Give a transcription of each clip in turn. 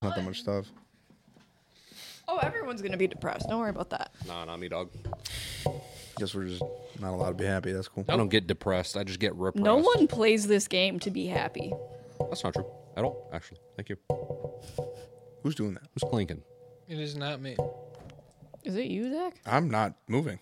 Not that much stuff. Oh, everyone's gonna be depressed. Don't worry about that. Nah, not me, dog. Guess we're just not allowed to be happy. That's cool. I don't get depressed. I just get repressed. No one plays this game to be happy. That's not true at all, actually. Thank you. Who's doing that? Who's clinking? It is not me. Is it you, Zach? I'm not moving.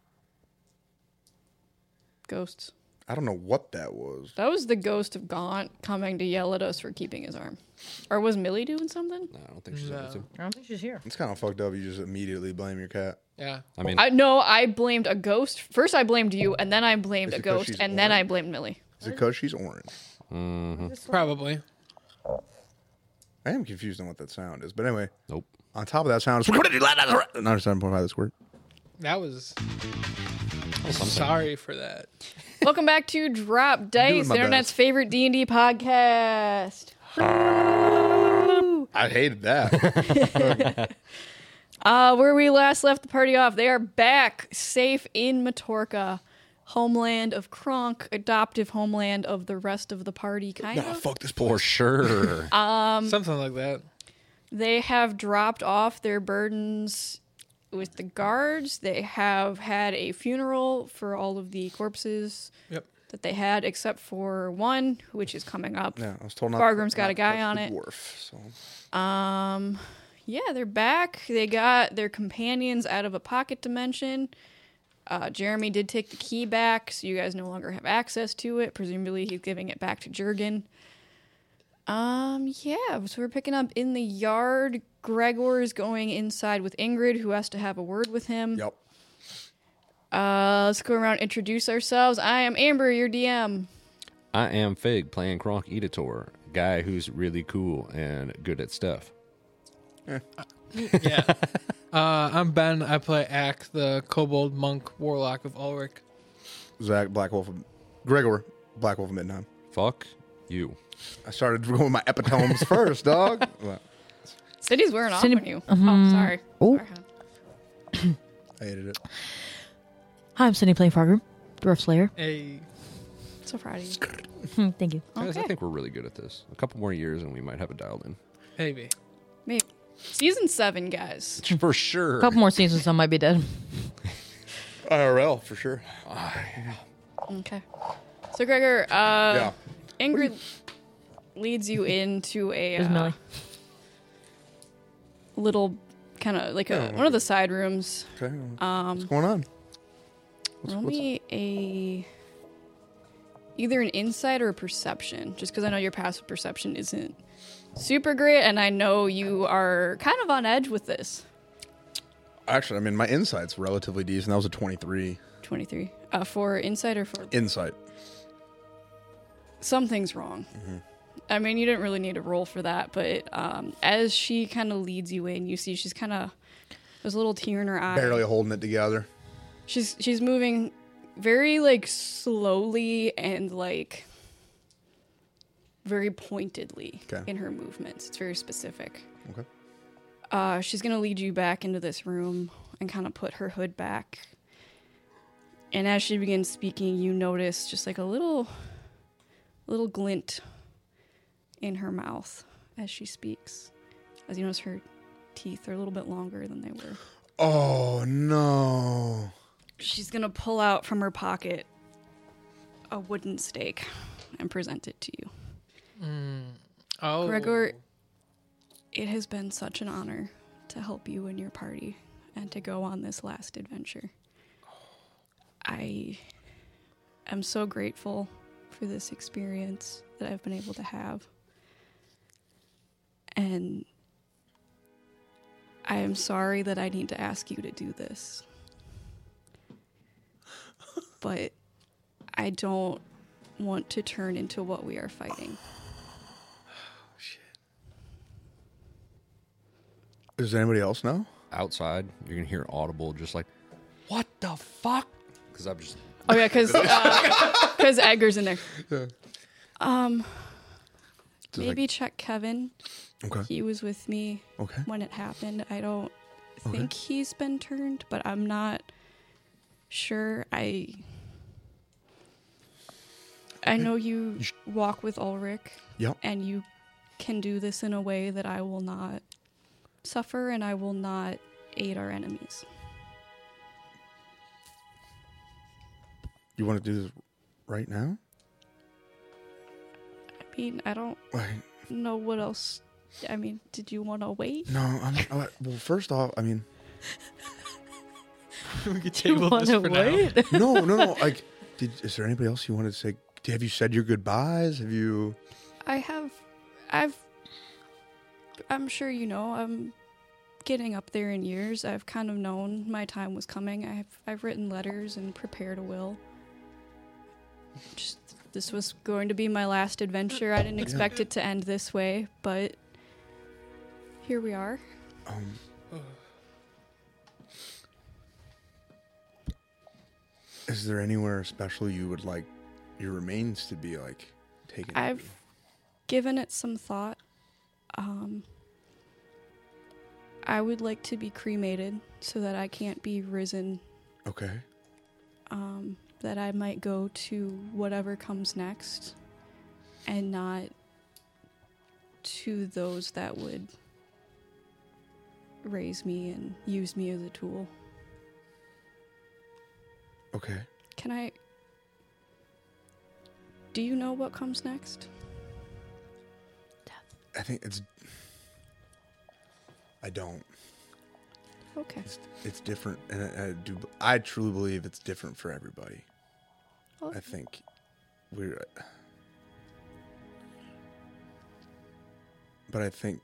Ghosts. I don't know what that was. That was the ghost of Gaunt coming to yell at us for keeping his arm. Or was Millie doing something? No, I don't think she's No. able to. I don't think she's here. It's kind of fucked up. You just immediately blame your cat. Yeah. I mean, I blamed a ghost. First I blamed you, and then I blamed Is a it 'cause ghost, she's and then I orange? blamed Millie. Is it because she's orange? Probably. I am confused on what that sound is. But anyway, nope. on top of that sound, 97.5 the squirt. That was. Sorry for that. Welcome back to Drop Dice, my the internet's best. favorite D&D podcast. I hated that. Where we last left the party off, they are back safe in Matorka, homeland of Kronk, adoptive homeland of the rest of the party, kind Nah, of. fuck this For place. sure. Something like that. They have dropped off their burdens with the guards. They have had a funeral for all of the corpses Yep. that they had, except for one, which is coming up. Yeah, I was told not. Fargrim's got not a guy touch on the it. Dwarf, so. Yeah, they're back. They got their companions out of a pocket dimension. Jeremy did take the key back, so you guys no longer have access to it. Presumably, he's giving it back to Jurgen. Yeah, so we're picking up in the yard. Gregor's going inside with Ingrid, who has to have a word with him. Yep. Let's go around and introduce ourselves. I am Amber, your DM. I am Fig, playing Kronk Editor, guy who's really cool and good at stuff. Yeah. I'm Ben. I play Ack, the kobold monk warlock of Ulrich. Zach, Gregor, Black Wolf of Midnight. Fuck you. I started going with my epitomes first, dog. Well, Cindy's wearing off Cindy- on you. Oh, sorry. Oh. Sorry. I hated it. Hi, I'm Cindy playing Fargrim, Dwarf Slayer. Hey. So proud of you. Thank you. Guys, I Okay. think we're really good at this. A couple more years and we might have it dialed in. Maybe. Maybe. Season 7, guys. For sure. A couple more seasons, I might be dead. IRL, for sure. Okay. So, Gregor, Yeah. Ingrid leads you into a There's Millie. little kind of like one of the side rooms. Okay. What's going on? Roll me either an insight or a perception, just because I know your passive perception isn't super great, and I know you are kind of on edge with this. Actually, I mean, my insight's relatively decent. That was a 23. 23. For insight or for... Insight. Something's wrong. I mean, you didn't really need a roll for that, but as she kind of leads you in, you see she's kind of... There's a little tear in her eye. Barely holding it together. She's moving very, like, slowly and, like, very pointedly in her movements. It's very specific. Okay. She's going to lead you back into this room and kind of put her hood back. And as she begins speaking, you notice just, like, a little glint in her mouth as she speaks. As you notice, her teeth are a little bit longer than they were. Oh, no. She's going to pull out from her pocket a wooden stake and present it to you. Oh. Gregor, it has been such an honor to help you and your party and to go on this last adventure. I am so grateful for this experience that I've been able to have. And I am sorry that I need to ask you to do this. But I don't want to turn into what we are fighting. Does anybody else know? Outside, you're going to hear audible just like, what the fuck? Because I'm just... Oh yeah, because Edgar's in there. Maybe check Kevin. Okay. He was with me Okay. when it happened. I don't think he's been turned, but I'm not sure. I know you walk with Ulrich, Yep. and you can do this in a way that I will not suffer and I will not aid our enemies. You want to do this right now? I mean, I don't Like, know what else. I mean, did you want to wait? no, well, first off, I mean, We could You table this wanna for now. wait? no. Like, is there anybody else you wanted to say? Have you said your goodbyes? Have you? I'm sure you know, I'm getting up there in years. I've kind of known my time was coming. I've written letters and prepared a will. This was going to be my last adventure. I didn't expect it to end this way, but here we are. Is there anywhere special you would like your remains to be like taken? I've given it some thought. I would like to be cremated so that I can't be risen. Okay. That I might go to whatever comes next and not to those that would raise me and use me as a tool. Okay. Do you know what comes next? I think I don't. Okay. It's different, and I truly believe it's different for everybody. Okay. I think but I think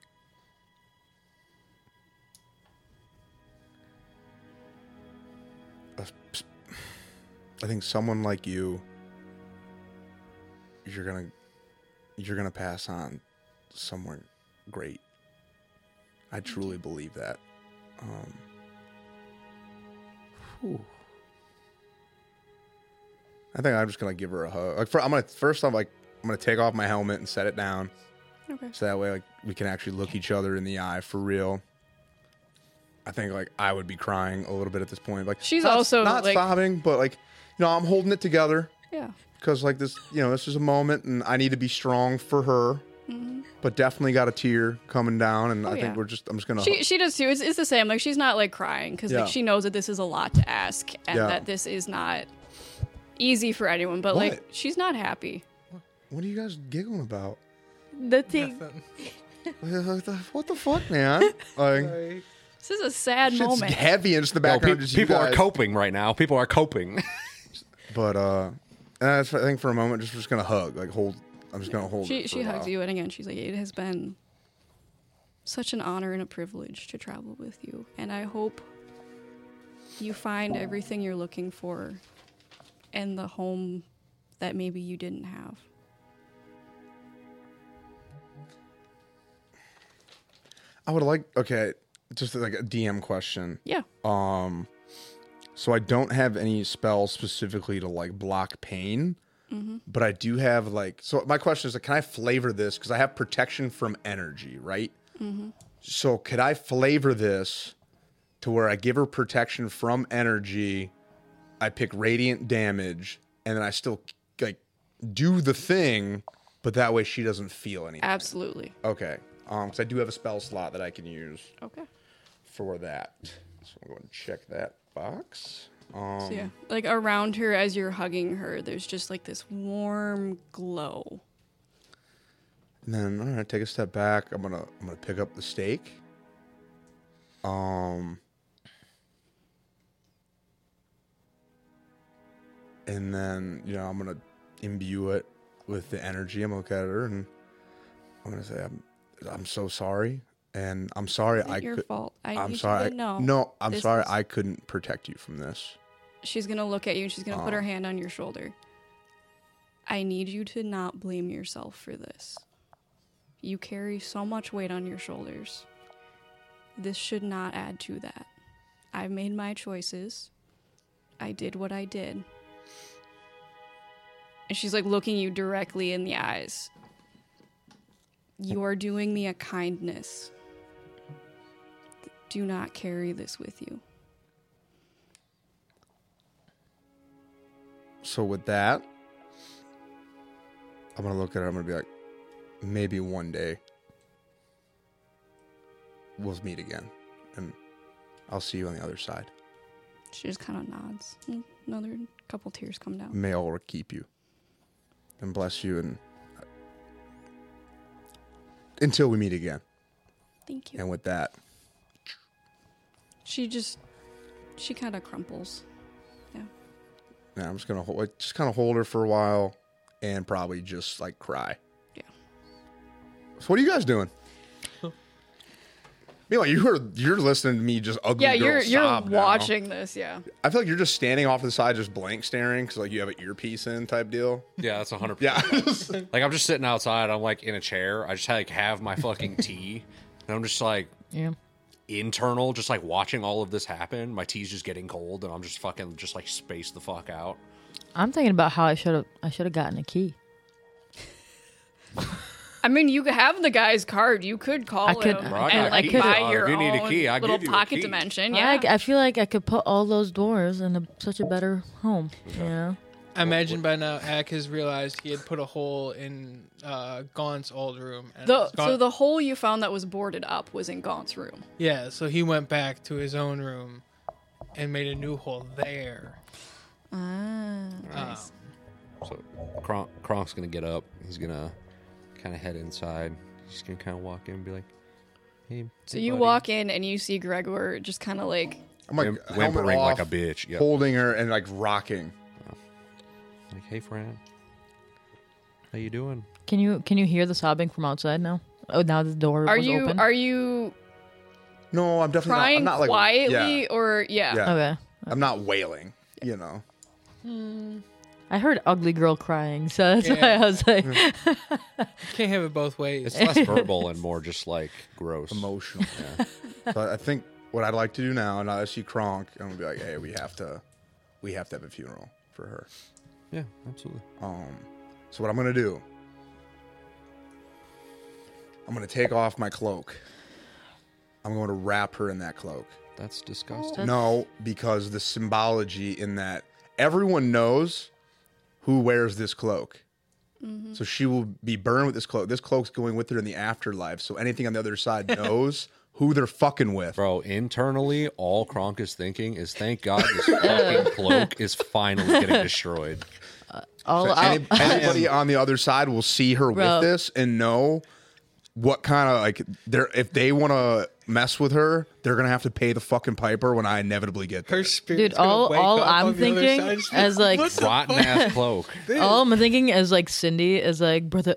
someone like you, you're gonna pass on somewhere great. I truly believe that. Whew. I think I'm just gonna give her a hug. I'm gonna take off my helmet and set it down, Okay. so that way like we can actually look each other in the eye for real. I think like I would be crying a little bit at this point. Like She's not, also, not like- sobbing, but like I'm holding it together Yeah. because like this this is a moment, and I need to be strong for her. Mm-hmm. But definitely got a tear coming down, and Oh, I think yeah. I'm just gonna. She does too. It's the same. Like, she's not like crying because Yeah. like she knows that this is a lot to ask and Yeah. that this is not easy for anyone. But What? like, she's not happy. What are you guys giggling about? The thing. Nothing. What the fuck, man? Like, Sorry. This is a sad shit's moment. heavy, and just the Yo, background. just you people are guys. coping right now. People are coping. But and I think for a moment, we're just gonna hug, like hold. I'm just gonna hold. She hugs you, and again, she's like, "It has been such an honor and a privilege to travel with you, and I hope you find everything you're looking for and the home that maybe you didn't have." I would like just like a DM question. Yeah. So I don't have any spells specifically to like block pain, but I do have like. So my question is, like, can I flavor this? Because I have protection from energy, right? So could I flavor this to where I give her protection from energy? I pick radiant damage, and then I still like do the thing, but that way she doesn't feel anything. Absolutely. Okay. Because I do have a spell slot that I can use Okay. for that. So I'm going to check that box. So yeah, like around her as you're hugging her, there's just like this warm glow. And then I'm gonna take a step back. I'm gonna pick up the steak. And then I'm gonna imbue it with the energy. I'm gonna look at her and I'm gonna say I'm so sorry, and I'm sorry It's your fault. I'm need sorry. You to know. No, I'm This sorry. is- I couldn't protect you from this. She's gonna look at you and she's gonna put her hand on your shoulder. I need you to not blame yourself for this. You carry so much weight on your shoulders. This should not add to that. I've made my choices. I did what I did. And she's like looking you directly in the eyes. You are doing me a kindness. Do not carry this with you. So with that, I'm gonna look at her. I'm gonna be like, maybe one day we'll meet again, and I'll see you on the other side. She just kind of nods. Another couple tears come down. May Allah keep you and bless you, and until we meet again. Thank you. And with that, She kind of crumples. Yeah. yeah, I'm just gonna kind of hold her for a while, and probably just like cry. Yeah. So what are you guys doing? Meanwhile, you're listening to me just ugly. Yeah, girl you're sob now. watching this. Yeah. I feel like you're just standing off to the side, just blank staring, because like you have an earpiece in type deal. Yeah, that's 100%. Yeah. Like, I'm just sitting outside. I'm, like, in a chair. I just, like, have my fucking tea. And I'm just, like, Yeah. internal, just, like, watching all of this happen. My tea's just getting cold, and I'm just fucking, just, like, spaced the fuck out. I'm thinking about how I should have gotten a key. I mean, you have the guy's card. You could call I could- him Bro, I and got like keys. buy If your you need a own key, I little give you a pocket key. dimension. Yeah. I feel like I could put all those doors in such a better home. You know. I imagine by now Ak has realized he had put a hole in Gaunt's old room. And So Gaunt- the hole you found that was boarded up was in Gaunt's room. yeah, so he went back to his own room and made a new hole there. Nice. So Kronk's gonna get up. He's gonna kind of head inside. He's gonna kind of walk in and be like, "Hey." So you walk in and you see Gregor just kind of like, I'm like Whim- helmet whimpering like off, a bitch. Yep. holding her and like rocking. Like, "Hey, friend, how you doing?" Can you hear the sobbing from outside now? Oh, now the door are was you open. are you No, I'm definitely crying not. I'm not like quietly Yeah, or yeah? yeah. Okay. I'm not wailing. You know. I heard ugly girl crying, so that's why Yeah. I was like, Can't have it both ways. It's less verbal and more just like gross. Emotional. So I think what I'd like to do now, and I see Kronk, I'm gonna be like, hey, we have to have a funeral for her. Yeah, absolutely. So what I'm gonna do, I'm gonna take off my cloak. I'm going to wrap her in that cloak. That's disgusting. No, because the symbology in that everyone knows who wears this cloak. So she will be burned with this cloak. This cloak's going with her in the afterlife. So anything on the other side knows who they're fucking with. Bro, internally, all Kronk is thinking is, thank God this fucking cloak is finally getting destroyed. Anybody on the other side will see her Bro. with this and know what kind of like if they want to mess with her, they're gonna have to pay the fucking piper when I inevitably get there. Her spirit's dude, gonna all wake up I'm on the other thinking side, just be as like "What the Rotten ass cloak. all I'm thinking as like Cindy is like brother.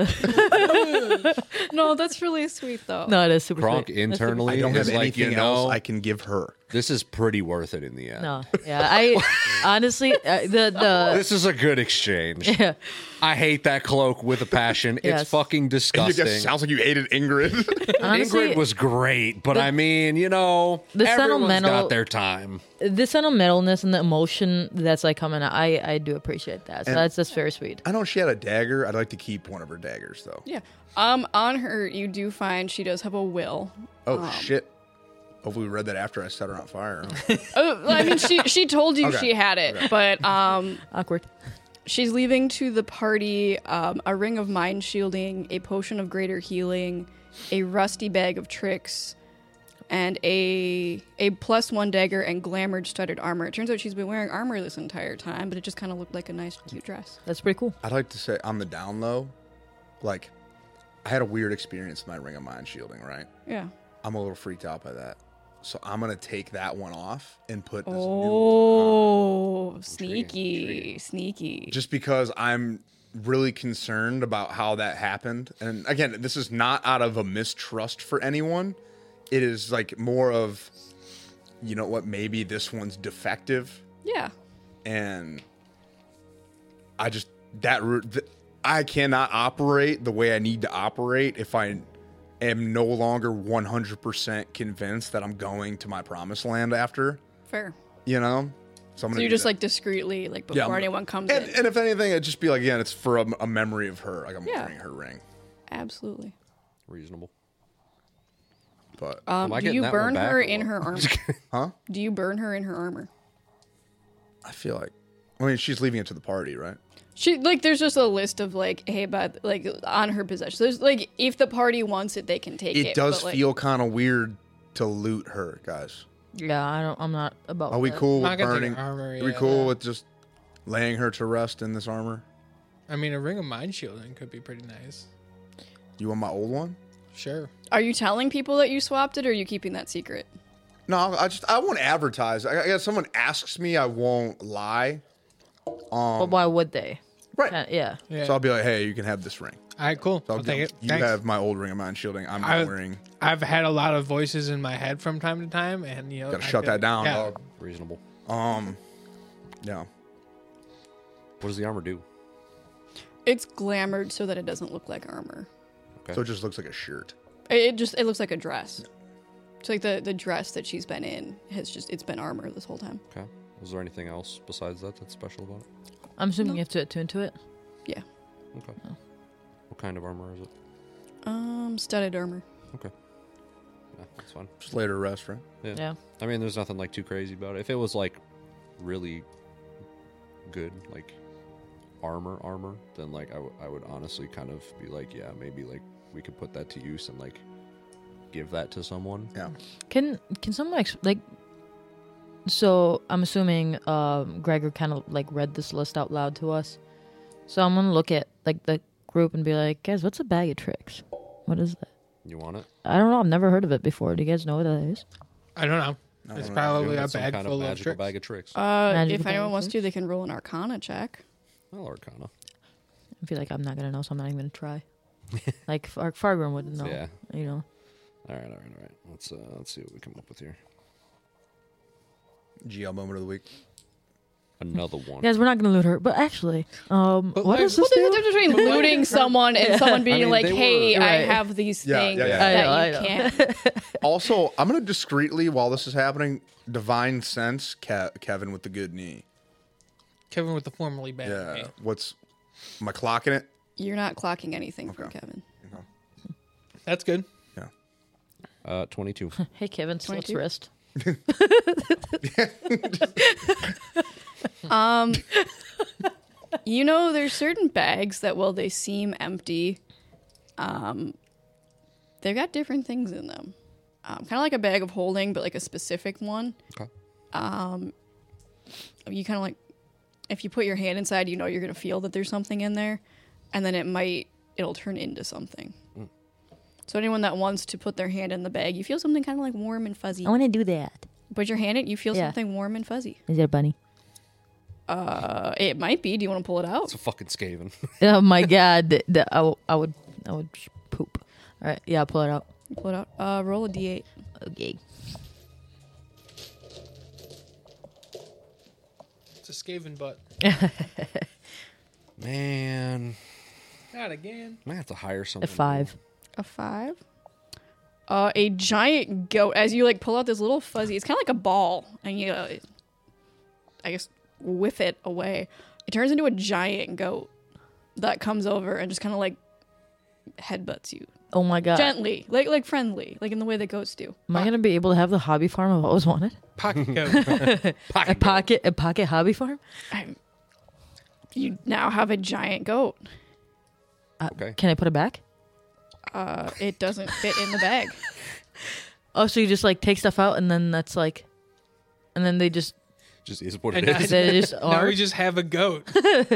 No, that's really sweet though. No, it is super Kronk sweet. That's super- internally I don't have is like, anything you know, else I can give her. this is pretty worth it in the end. No, yeah, I honestly the This is a good exchange. yeah. I hate that cloak with a passion. Yes. It's fucking You disgusting. guess sounds like you hated Ingrid. Honestly, Ingrid was great, but I mean, you know, the everyone's sentimental- got their time. the sentimentalness and the emotion that's like coming out. I do appreciate that. So And- that's very sweet. I know she had a dagger. I'd like to keep one of her daggers though. Yeah. On her, you do find she does have a will. Oh shit. Hopefully we read that after I set her on fire. Huh? Oh, I mean, she told you Okay. she had it, but Awkward. she's leaving to the party a ring of mind shielding, a potion of greater healing, a rusty bag of tricks, and a +1 dagger and glamored studded armor. It turns out she's been wearing armor this entire time, but it just kind of looked like a nice, cute dress. That's pretty cool. I'd like to say on the down low, like I had a weird experience with my ring of mind shielding, right? Yeah. I'm a little freaked out by that. So I'm gonna take that one off and put this new one on. Oh, sneaky, Intriguing. sneaky. Just because I'm really concerned about how that happened. And again, this is not out of a mistrust for anyone. It is like more of, you know what, maybe this one's defective. Yeah. And I just, I cannot operate the way I need to operate if I am no longer 100% convinced that I'm going to my promised land after, Fair. you know? So I'm So gonna you do just that. like discreetly, like before Yeah, I'm- anyone comes and, in. and if anything, it'd just be like, again, it's for a memory of her. Like I'm Yeah. wearing her ring. Absolutely. Reasonable. But Am I Do getting you that one burn back her or in what? her armor? huh? Do you burn her in her armor? I feel like I mean, she's leaving it to the party, right? She like there's just a list of like, hey, but like on her possession. There's like if the party wants it, they can take it. It does but, like, feel kind of weird to loot her, guys. Yeah, I'm not about. Are we that. cool with Not gonna take burning? armor, Are we yeah. cool with just laying her to rest in this armor? I mean, a ring of mind shielding could be pretty nice. You want my old one? Sure. Are you telling people that you swapped it, or are you keeping that secret? No, I won't advertise. I guess someone asks me, I won't lie. But why would they? Right. Yeah. Yeah. So I'll be like, hey, you can have this ring. All right, cool. So I'll take it. You Thanks. have my old ring of mind shielding. I'm not I- wearing. I've had a lot of voices in my head from time to time, and you know, Gotta I shut feel- that down, Yeah. dog. Reasonable. Yeah. What does the armor do? It's glamored so that it doesn't look like armor. Okay. So it just looks like a shirt. It looks like a dress. It's like the dress that she's been in it's been armor this whole time. Okay. Was there anything else besides that that's special about it? I'm assuming you have to attune to it. Yeah. Okay. What kind of armor is it? Studded armor. Okay. Yeah, that's fine. Just lay her to rest, right? Yeah. I mean, there's nothing like too crazy about it. If it was like really good, like armor, then like I would honestly kind of be like, yeah, maybe like we could put that to use and like give that to someone. Yeah. Can someone like? So I'm assuming Gregor kind of like read this list out loud to us. So I'm gonna look at like the group and be like, guys, what's a bag of tricks? What is that? You want it? I don't know. I've never heard of it before. Do you guys know what that is? I don't know. I It's don't know. probably a That's some bag kind full of of magical tricks. bag of tricks. Magical If anyone bag wants of to, they can roll an Arcana check. Well, Arcana. I feel like I'm not gonna know, so I'm not even gonna try. Like Fargrim wouldn't know. Yeah. You know. All right. Let's see what we come up with here. GL moment of the week. Another one. Guys, we're not gonna loot her. But actually, what like- is Well, this? there's a do? difference between looting someone and someone being I mean, like, they "Hey, were- I Right. have these Yeah, things yeah, yeah. that I you know. can't." Also, I'm gonna discreetly, while this is happening, divine sense Kevin with the good knee. Kevin with the formerly bad Yeah. knee. Am I clocking it? You're not clocking anything from Okay. Kevin. That's good. Yeah. 22. Hey, Kevin, let's 22? rest. You know, there's certain bags that, while they seem empty, they've got different things in them. Kind of like a bag of holding, but like a specific one. Okay. You kind of like, if you put your hand inside, you know you're going to feel that there's something in there, and then it'll turn into something. So anyone that wants to put their hand in the bag, you feel something kind of like warm and fuzzy. I want to do that. Put your hand in, you feel Yeah. something warm and fuzzy. Is there a bunny? It might be. Do you want to pull it out? It's a fucking Skaven. Oh my god, I would poop. All right, yeah, I'll pull it out. Pull it out. Roll a d8. Okay. It's a Skaven butt. Man, Not again. I might have to hire someone. A 5. A 5. A giant goat. As you like pull out this little fuzzy, it's kind of like a ball, and you, I guess, whiff it away. It turns into a giant goat that comes over and just kind of like headbutts you Oh my god. gently, like friendly, like in the way that goats do. Am I gonna be able to have the hobby farm I've always wanted? Pocket goat. A pocket hobby farm? You now have a giant goat. Okay. Can I put it back? It doesn't fit in the bag. Oh, so you just like take stuff out and then that's like, and then they just Just is what And it I- is. they just Now are. we just have a goat.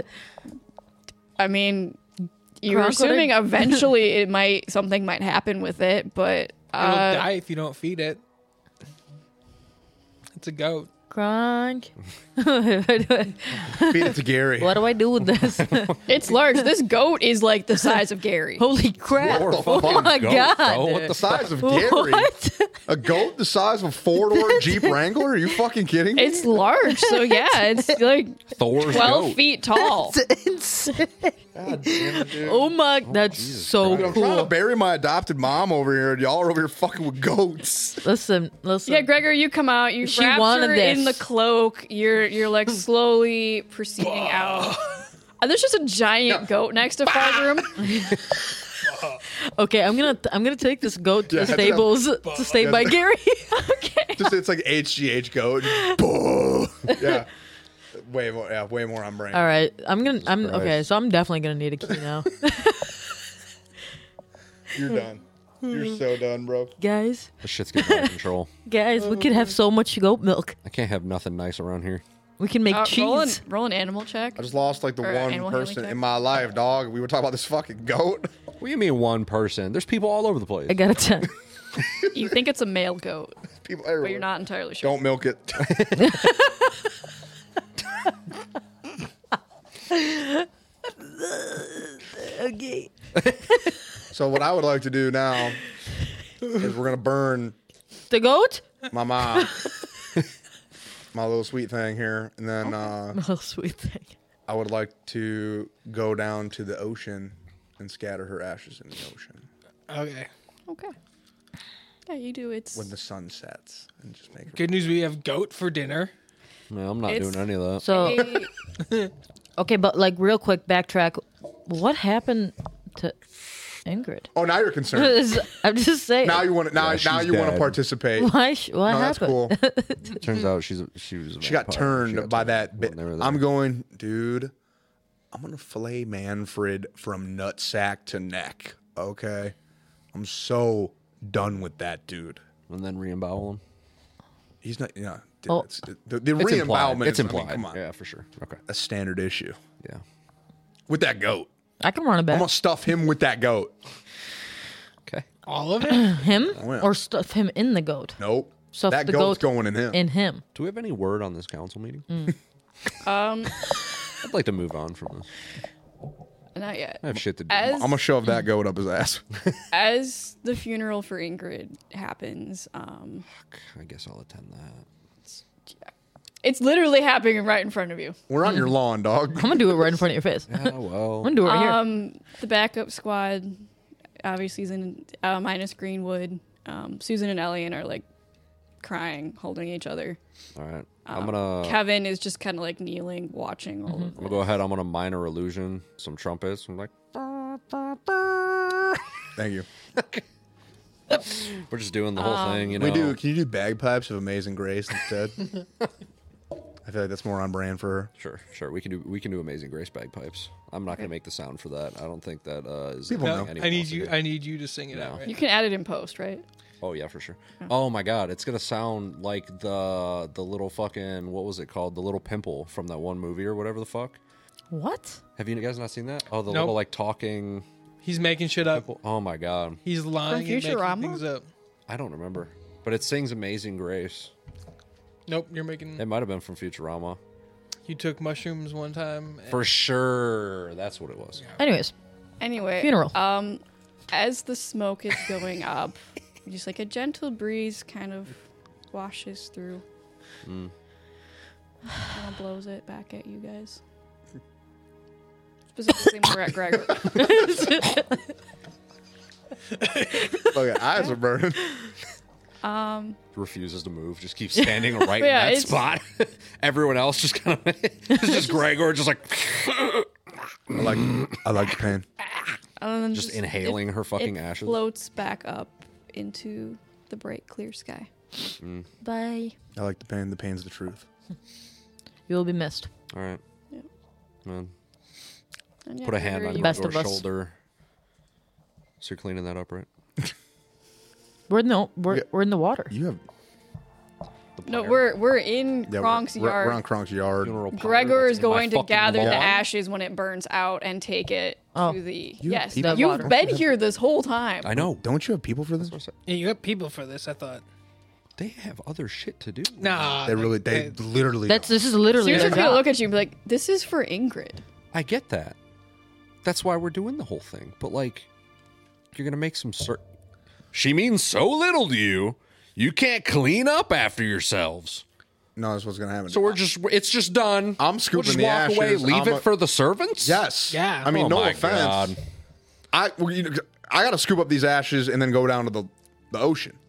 I mean, you're Crocodile? assuming eventually something might happen with it, but It'll die if you don't feed it. It's a goat. Gronk. Feed it to Gary. What do I do with this? it's large. This goat is like the size of Gary. Holy crap! Or a Oh fucking my goat, god! bro. What The size of Gary. What? A goat the size of a 4-door Jeep Wrangler? Are you fucking kidding me? It's large, so yeah, it's like Thor's 12 goat. feet tall. Insane. God damn it, dude. Oh my! That's Jesus so Dude, I'm trying to cool. bury my adopted mom over here, and y'all are over here fucking with goats. Listen. Yeah, Gregor, you come out. You She wrap wanted her in the this. cloak. You're like slowly proceeding out. And there's just a giant goat next to Fargrim. Okay, I'm gonna take this goat to Yeah, the stables to stay by Gary. Okay. Just it's like HGH goat. Boo. Yeah. Way more. Yeah, way more on brain. All right, I'm Christ. okay. So I'm definitely gonna need a key now, You're done. You're so done, bro. guys. This shit's getting out of control. Guys, we could have so much goat milk. I can't have nothing nice around here. We can make cheese. Roll an animal check. I just lost like the Or one animal handling person check. in my life, dog. We were talking about this fucking goat. What do you mean one person? There's people all over the place. I got a 10. You think it's a male goat, People everywhere. but you're not entirely sure. Don't milk it. Okay. So what I would like to do now is we're gonna burn The goat? my mom, my little sweet thing here, and then Oh, sweet thing. I would like to go down to the ocean and scatter her ashes in the ocean Okay. Okay. Yeah, you do. It's when the sun sets, and just make her. Good news, we have goat for dinner. No, I'm not It's- doing any of that. So, a- okay, but like real quick, backtrack. What happened to Ingrid? Oh, now you're concerned. I'm just saying. Now you want to. Now she's you want to dead. participate. What No, that's happened? cool. Turns out she was. A She got vampire. turned She got by turned that bit. when they were there. I'm going, dude. I'm gonna fillet Manfred from nutsack to neck. Okay, I'm so done with that dude. and then re-embowel him. He's not. Yeah. Oh. It's, the It's implied. re-embowelment. It's is- I mean, implied. come on, Yeah, for sure. Okay. a standard issue Yeah. with that goat. I can run it I'm back. gonna stuff him with that goat. Okay. All of it? Him yeah. or stuff him in the goat? Nope. Stuff that the goat's goat going in him. In him. Do we have any word on this council meeting? um, I'd like to move on from this. not yet. I have shit to do. As I'm gonna shove that goat up his ass. as the funeral for Ingrid happens, I guess I'll attend that. it's literally happening right in front of you. We're on your lawn, dog. I'm gonna do it right in front of your face. Yeah, well. I'm gonna do it right here. The backup squad, obviously, is in minus Greenwood. Susan and Elliot are like crying, holding each other. All right. I'm gonna. Kevin is just kind of like kneeling, watching all of I'm gonna go ahead. I'm gonna minor illusion some trumpets. I'm like, Thank you. we're just doing the whole thing, you know. We do. Can you do bagpipes of Amazing Grace instead? I feel like that's more on brand for her. Sure. We can do Amazing Grace bagpipes. I'm not gonna make the sound for that. I don't think that is. People anything know. anyone I need wants to you. do. I need you to sing it No. out. Right? You can add it in post, right? Oh yeah, for sure. Oh my god, it's gonna sound like the little fucking, what was it called? The little pimple from that one movie or whatever the fuck. What? Have you guys not seen that? Oh, the Nope. little like talking He's making shit up. pimple. Oh my god, He's lying and making Futurama? things up. I don't remember, but it sings Amazing Grace. Nope, you're making. It might have been from Futurama. You took mushrooms one time. For sure, that's what it was. Anyways, Anyway, Funeral. As the smoke is going up, just like a gentle breeze kind of washes through. Kind of blows it back at you guys. Specifically, more at Gregor. Okay, eyes are burning. Refuses to move, just keeps standing right Yeah, in that it's- spot. Everyone else just kind of, it's just Gregor, just like, I like the pain. And then just inhaling her fucking it ashes. floats back up into the bright, clear sky. bye. I like the pain. The pain's the truth. You will be missed. All right, Yep. man. And yeah, Put a hand Gregor, on you- Best Gregor's of us. shoulder. So you're cleaning that up, right? We're in the water. You have. The No, pyre? we're in Yeah, Kronk's yard. We're on Kronk's yard. Funeral pyre Gregor that's is in my going to fucking gather the lawn? ashes when it burns out and take it Oh. to the. You have Yes, people- you've Water. been here this whole time. I know. Don't you have people for this? Yeah, you got people for this. I thought. They have other shit to do. Nah, They really. They literally. This is literally Seriously, their people job. look at you and be like, "This is for Ingrid." I get that. That's why we're doing the whole thing. But like, you're gonna make some She means so little to you. You can't clean up after yourselves. No, that's what's gonna happen. So it's just done. I'm scooping we'll just the walk away, ashes. leave I'm it for the servants. Yes. Yeah. I mean, Oh no my offense. God. I got to scoop up these ashes and then go down to the ocean.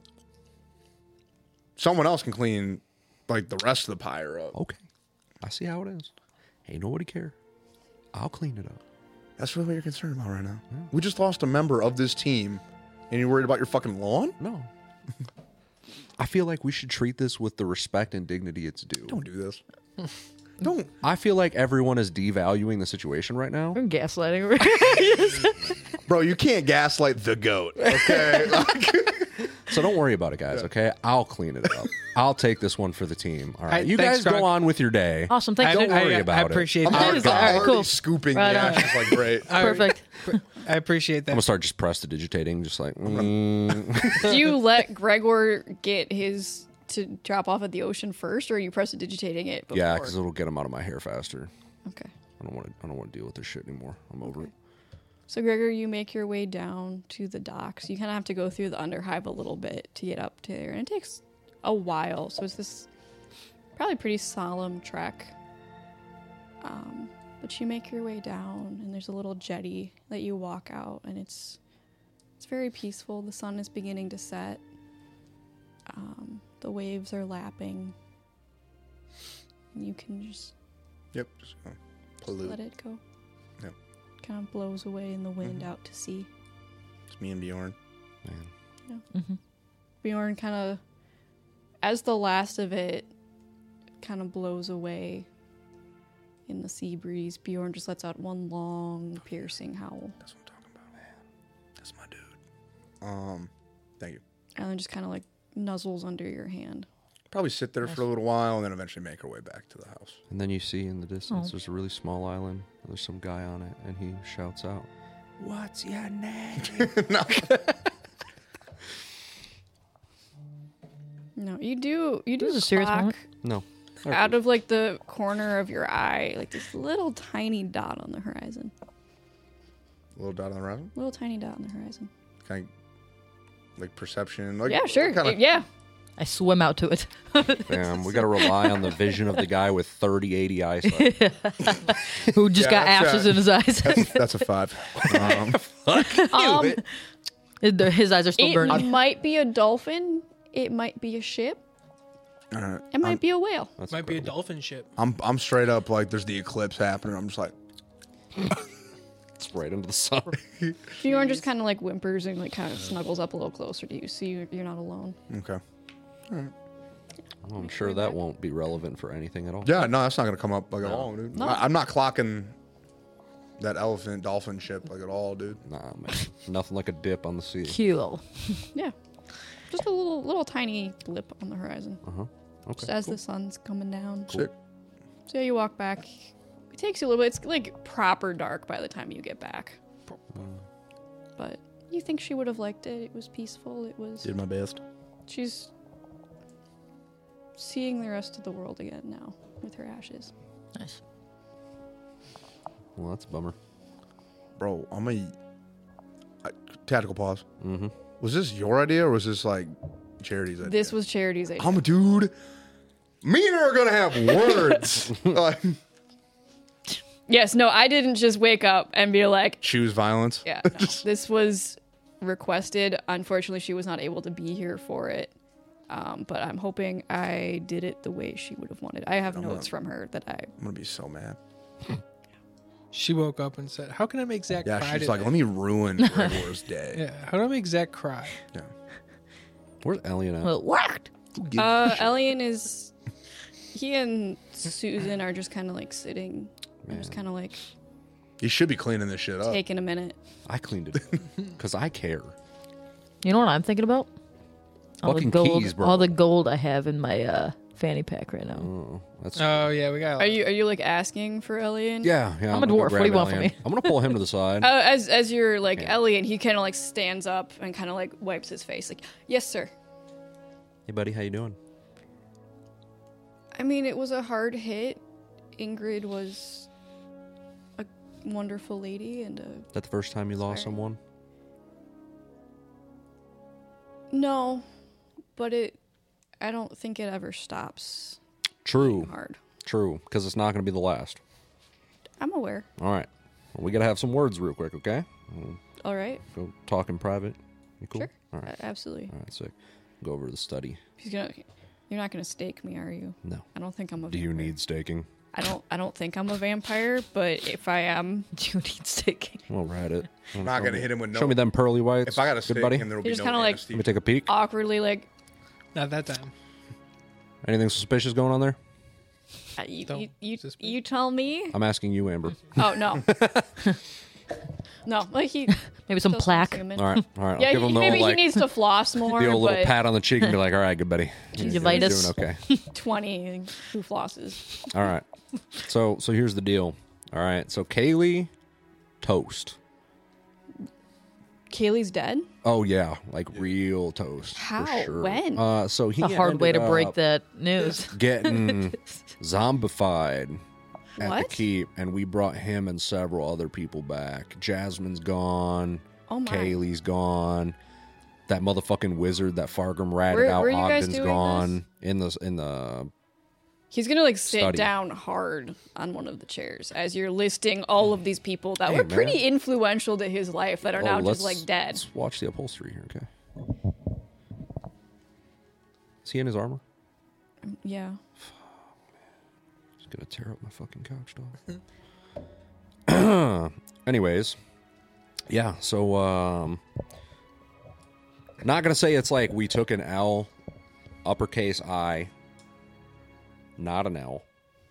Someone else can clean like the rest of the pyre up. Okay, I see how it is. Ain't nobody care. I'll clean it up. That's really what you're concerned about right now. We just lost a member of this team, and you're worried about your fucking lawn? No. I feel like we should treat this with the respect and dignity it's due. Don't do this. Don't. I feel like everyone is devaluing the situation right now. I'm gaslighting. Bro, you can't gaslight the goat, okay? So don't worry about it, guys, okay? I'll clean it up. I'll take this one for the team. All right. You thanks, guys go Grog. on with your day. Awesome. Thank Don't you. worry about it. I appreciate I'm that. already, All right, already cool. scooping Right the on. ashes like great. Perfect. I appreciate I'm that. gonna start just prestidigitating, just like. Do you let Gregor get his to drop off at the ocean first, or are you prestidigitating it before? Yeah, because it'll get them out of my hair faster. Okay. I don't want to deal with this shit anymore. I'm over it. So, Gregor, you make your way down to the docks. You kind of have to go through the underhive a little bit to get up to there, and it takes a while. So it's this probably pretty solemn trek. But you make your way down, and there's a little jetty that you walk out, and it's very peaceful. The sun is beginning to set. The waves are lapping. And you can just Yep. Just pollute. let it go. Yep. Kind of blows away in the wind out to sea. It's me and Bjorn. Man. Bjorn kind of, as the last of it kind of blows away in the sea breeze, Bjorn just lets out one long, piercing howl. That's what I'm talking about, man. That's my dude. Thank you. And then just kind of like nuzzles under your hand. Probably sit there for a little while and then eventually make our way back to the house. And then you see in the distance, there's a really small island. There's some guy on it, and he shouts out, "What's your name?" No, you do This is a serious clock moment. No. out of like the corner of your eye, like this little tiny dot on the horizon. Little dot on the horizon. Little tiny dot on the horizon. Kind of like perception. Like, Yeah, sure. Kinda, Yeah. I swim out to it. Damn, we got to rely on the vision of the guy with 30/80 eyesight. Who just Yeah, got that's ashes right. in his eyes. that's a 5. His eyes are still It burning. might be a dolphin. It might be a ship. It might be a whale. That's Might be a incredible. dolphin ship. I'm straight up like there's the eclipse happening. I'm just like, It's right into the sun. Bjorn just kind of like whimpers and like kind of snuggles up a little closer to you, so you're not alone. okay. I'm sure that won't be relevant for anything at all. Yeah, no, that's not gonna come up like at all, dude. No. I'm not clocking that elephant dolphin ship like at all, dude. Nah, man. Nothing like a dip on the sea. Cool. Yeah, just a little tiny blip on the horizon, Okay. just as the sun's coming down. Sick. So yeah, you walk back. It takes you a little bit. It's like proper dark by the time you get back. But you think she would have liked it. It was peaceful. It was. Did my best. She's seeing the rest of the world again now with her ashes. Nice. Well, that's a bummer. Bro, tactical pause. Mm-hmm. Was this your idea or was this like Charity's idea? This was Charity's idea. I'm a dude. Me and her are gonna have words. Like, Yes, no, I didn't just wake up and be like, choose violence. yeah, no. This was requested. Unfortunately, she was not able to be here for it. But I'm hoping I did it the way she would have wanted. I have notes from her that I. I'm gonna be so mad. She woke up and said, "How can I make Zach Yeah, cry she's today?" like, let me ruin Gregor's day. Yeah, how do I make Zach cry? Yeah. Where's Elliot at? Well, it worked. Who gives a shit? Elian is. He and Susan are just kind of like sitting. They're just Man. kind of like You should be cleaning this shit up. taking a minute. I cleaned it because I care. You know what I'm thinking about? All the Fucking gold, keys, bro. all the gold I have in my fanny pack right now. Oh, that's Oh yeah, we got. Are you like asking for Elian? yeah. I'm a gonna go dwarf. What do you grab want from Elliot. me? I'm gonna pull him to the side. As you're like Elian, he kind of like stands up and kind of like wipes his face. Like, yes, sir. Hey, buddy, how you doing? I mean, it was a hard hit. Ingrid was a wonderful lady and a Is that the first time you lost Sorry. someone? no, but I don't think it ever stops True, hard. true. Because it's not gonna be the last. I'm aware. All right. Well, we gotta have some words real quick, okay? We'll All right. go talk in private. You cool? Sure. All right. Absolutely. All right. Sick. Go over to the study. You're not gonna stake me, are you? No. I don't think I'm a. Do you vampire. need staking? I don't think I'm a vampire, but if I am, You need staking. We'll ride it. I'm not gonna hit him with no. Show me them pearly whites. If I got to good stake buddy. him, there will You're be just no kinda like- Let me anesthesia. take a peek. awkwardly like, Not that time. Anything suspicious going on there? You tell me. I'm asking you, Amber. Oh no. No, like he Maybe some still plaque. seems human. All right. I'll Yeah, give him the maybe old, he needs to floss more. the old little but pat on the cheek and be like, all right, good buddy. You're Gingivitis. doing okay. 20, who flosses? All right. So here's the deal. All right. So Kaylee, toast. Kaylee's dead. Oh yeah, like real toast. How? For sure. When? So he A hard way to ended break up that news. getting zombified at the What? keep, and we brought him and several other people back. Jasmine's gone. Oh my. Kaylee's gone. That motherfucking wizard that Fargrim ratted out, where are you guys Ogden's doing gone. In the He's gonna like sit Study. down hard on one of the chairs as you're listing all of these people that Hey, were man. pretty influential to his life that are now just let's- like dead. Let's watch the upholstery here, okay? Is he in his armor? Yeah. He's gonna tear up my fucking couch, dog. Anyways, yeah. So, not gonna say it's like we took an L, uppercase I, not an L.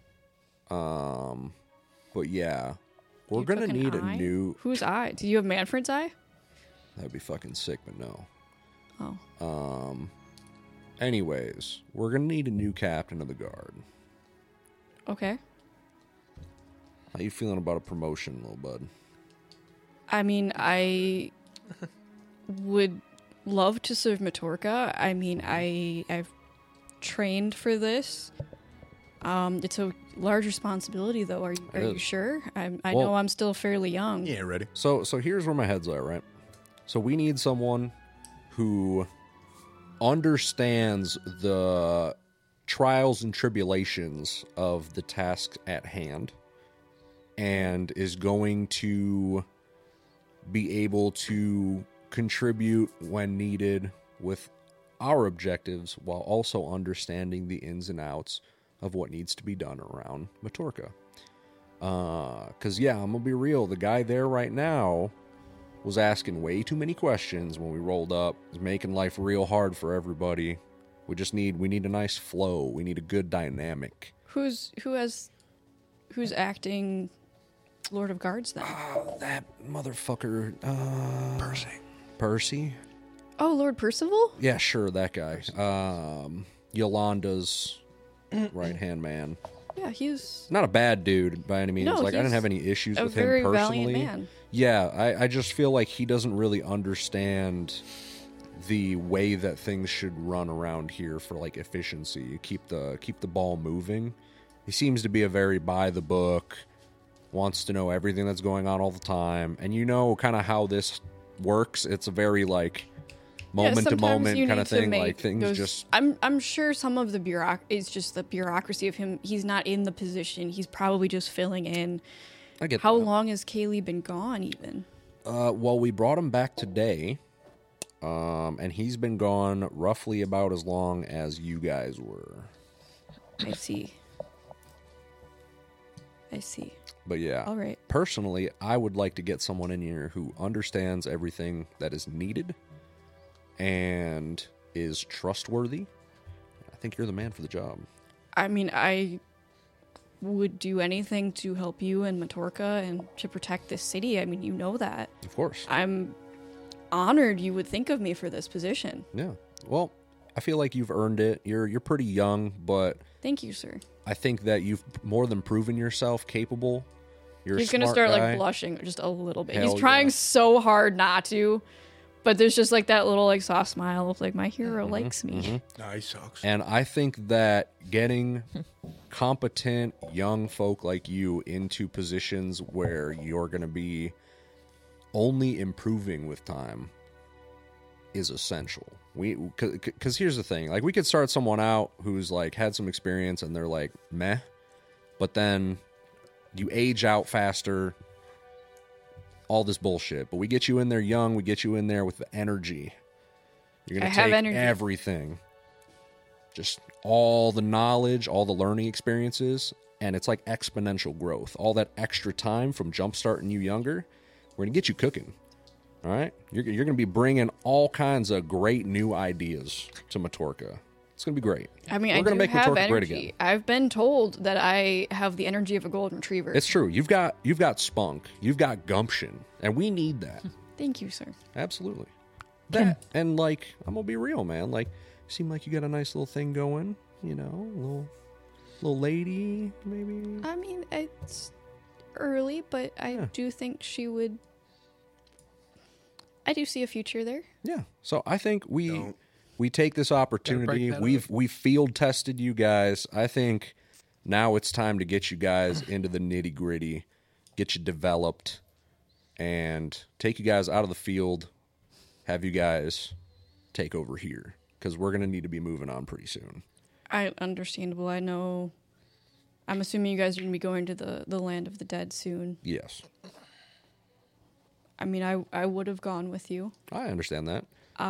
But yeah, we're You gonna took an need a eye? new. Whose eye? Do you have Manfred's eye? That'd be fucking sick, but no. Oh. Anyways, we're gonna need a new captain of the guard. Okay. How you feeling about a promotion, little bud? I mean, I would love to serve Matorka. I mean, I've trained for this. It's a large responsibility, though. Are It you is. sure? I Well- know I'm still fairly young. Yeah, ready. So here's where my head's at, right? So we need someone who understands the trials and tribulations of the task at hand and is going to be able to contribute when needed with our objectives while also understanding the ins and outs of what needs to be done around Matorka. Because, yeah, I'm going to be real. The guy there right now was asking way too many questions when we rolled up. He's making life real hard for everybody. We need a nice flow. We need a good dynamic. Who's acting Lord of Guards then? That motherfucker, Percy? Oh, Lord Percival? Yeah, sure, that guy. Yolanda's right-hand man. Yeah, he's Not a bad dude by any means. No, I didn't he's have any issues a with him very personally. valiant man. Yeah, I just feel like he doesn't really understand the way that things should run around here for like efficiency. Keep the ball moving. He seems to be a very by the book, wants to know everything that's going on all the time, and you know kind of how this works. It's a very like moment to sometimes moment you kind need of to thing. make Like things those- just I'm sure some of the is just the bureaucracy of him. He's not in the position. He's probably just filling in. I get How that. long has Kaylee been gone? Even Well, we brought him back today, and he's been gone roughly about as long as you guys were. I see. But yeah, All right. personally, I would like to get someone in here who understands everything that is needed and is trustworthy. I think you're the man for the job. I mean, I would do anything to help you and Matorka and to protect this city. I mean, you know that. Of course. I'm honored you would think of me for this position. Yeah. Well, I feel like you've earned it. You're pretty young, but Thank you, sir. I think that you've more than proven yourself capable. You're He's a gonna smart start guy. like blushing just a little bit. Hell He's trying yeah. so hard not to, but there's just like that little like soft smile of like my hero Mm-hmm, likes me. Nah, he sucks. And I think that getting competent young folk like you into positions where you're going to be only improving with time is essential. Because here's the thing, like we could start someone out who's like had some experience and they're like meh, but then you age out faster, all this bullshit. But we get you in there young, we get you in there with the energy. You're gonna I have take energy. everything, just all the knowledge, all the learning experiences, and it's like exponential growth. All that extra time from jumpstarting you younger, we're gonna get you cooking. All right, you're gonna be bringing all kinds of great new ideas to Matorka. It's gonna be great. I mean, We're I gonna do make have Matorka great energy. again. I've been told that I have the energy of a golden retriever. It's true. You've got spunk. You've got gumption, and we need that. Thank you, sir. Absolutely. That and like I'm gonna be real, man. Like, seem like you got a nice little thing going. You know, little lady, maybe. I mean, it's early, but I do think she would. I do see a future there. Yeah. So I think we Don't. take this opportunity. that We've field tested you guys. I think now it's time to get you guys into the nitty gritty, get you developed, and take you guys out of the field. Have you guys take over here because we're gonna need to be moving on pretty soon. Understandable. I know. I'm assuming you guys are going to be going to the land of the dead soon. Yes, I mean, I would have gone with you, I understand that.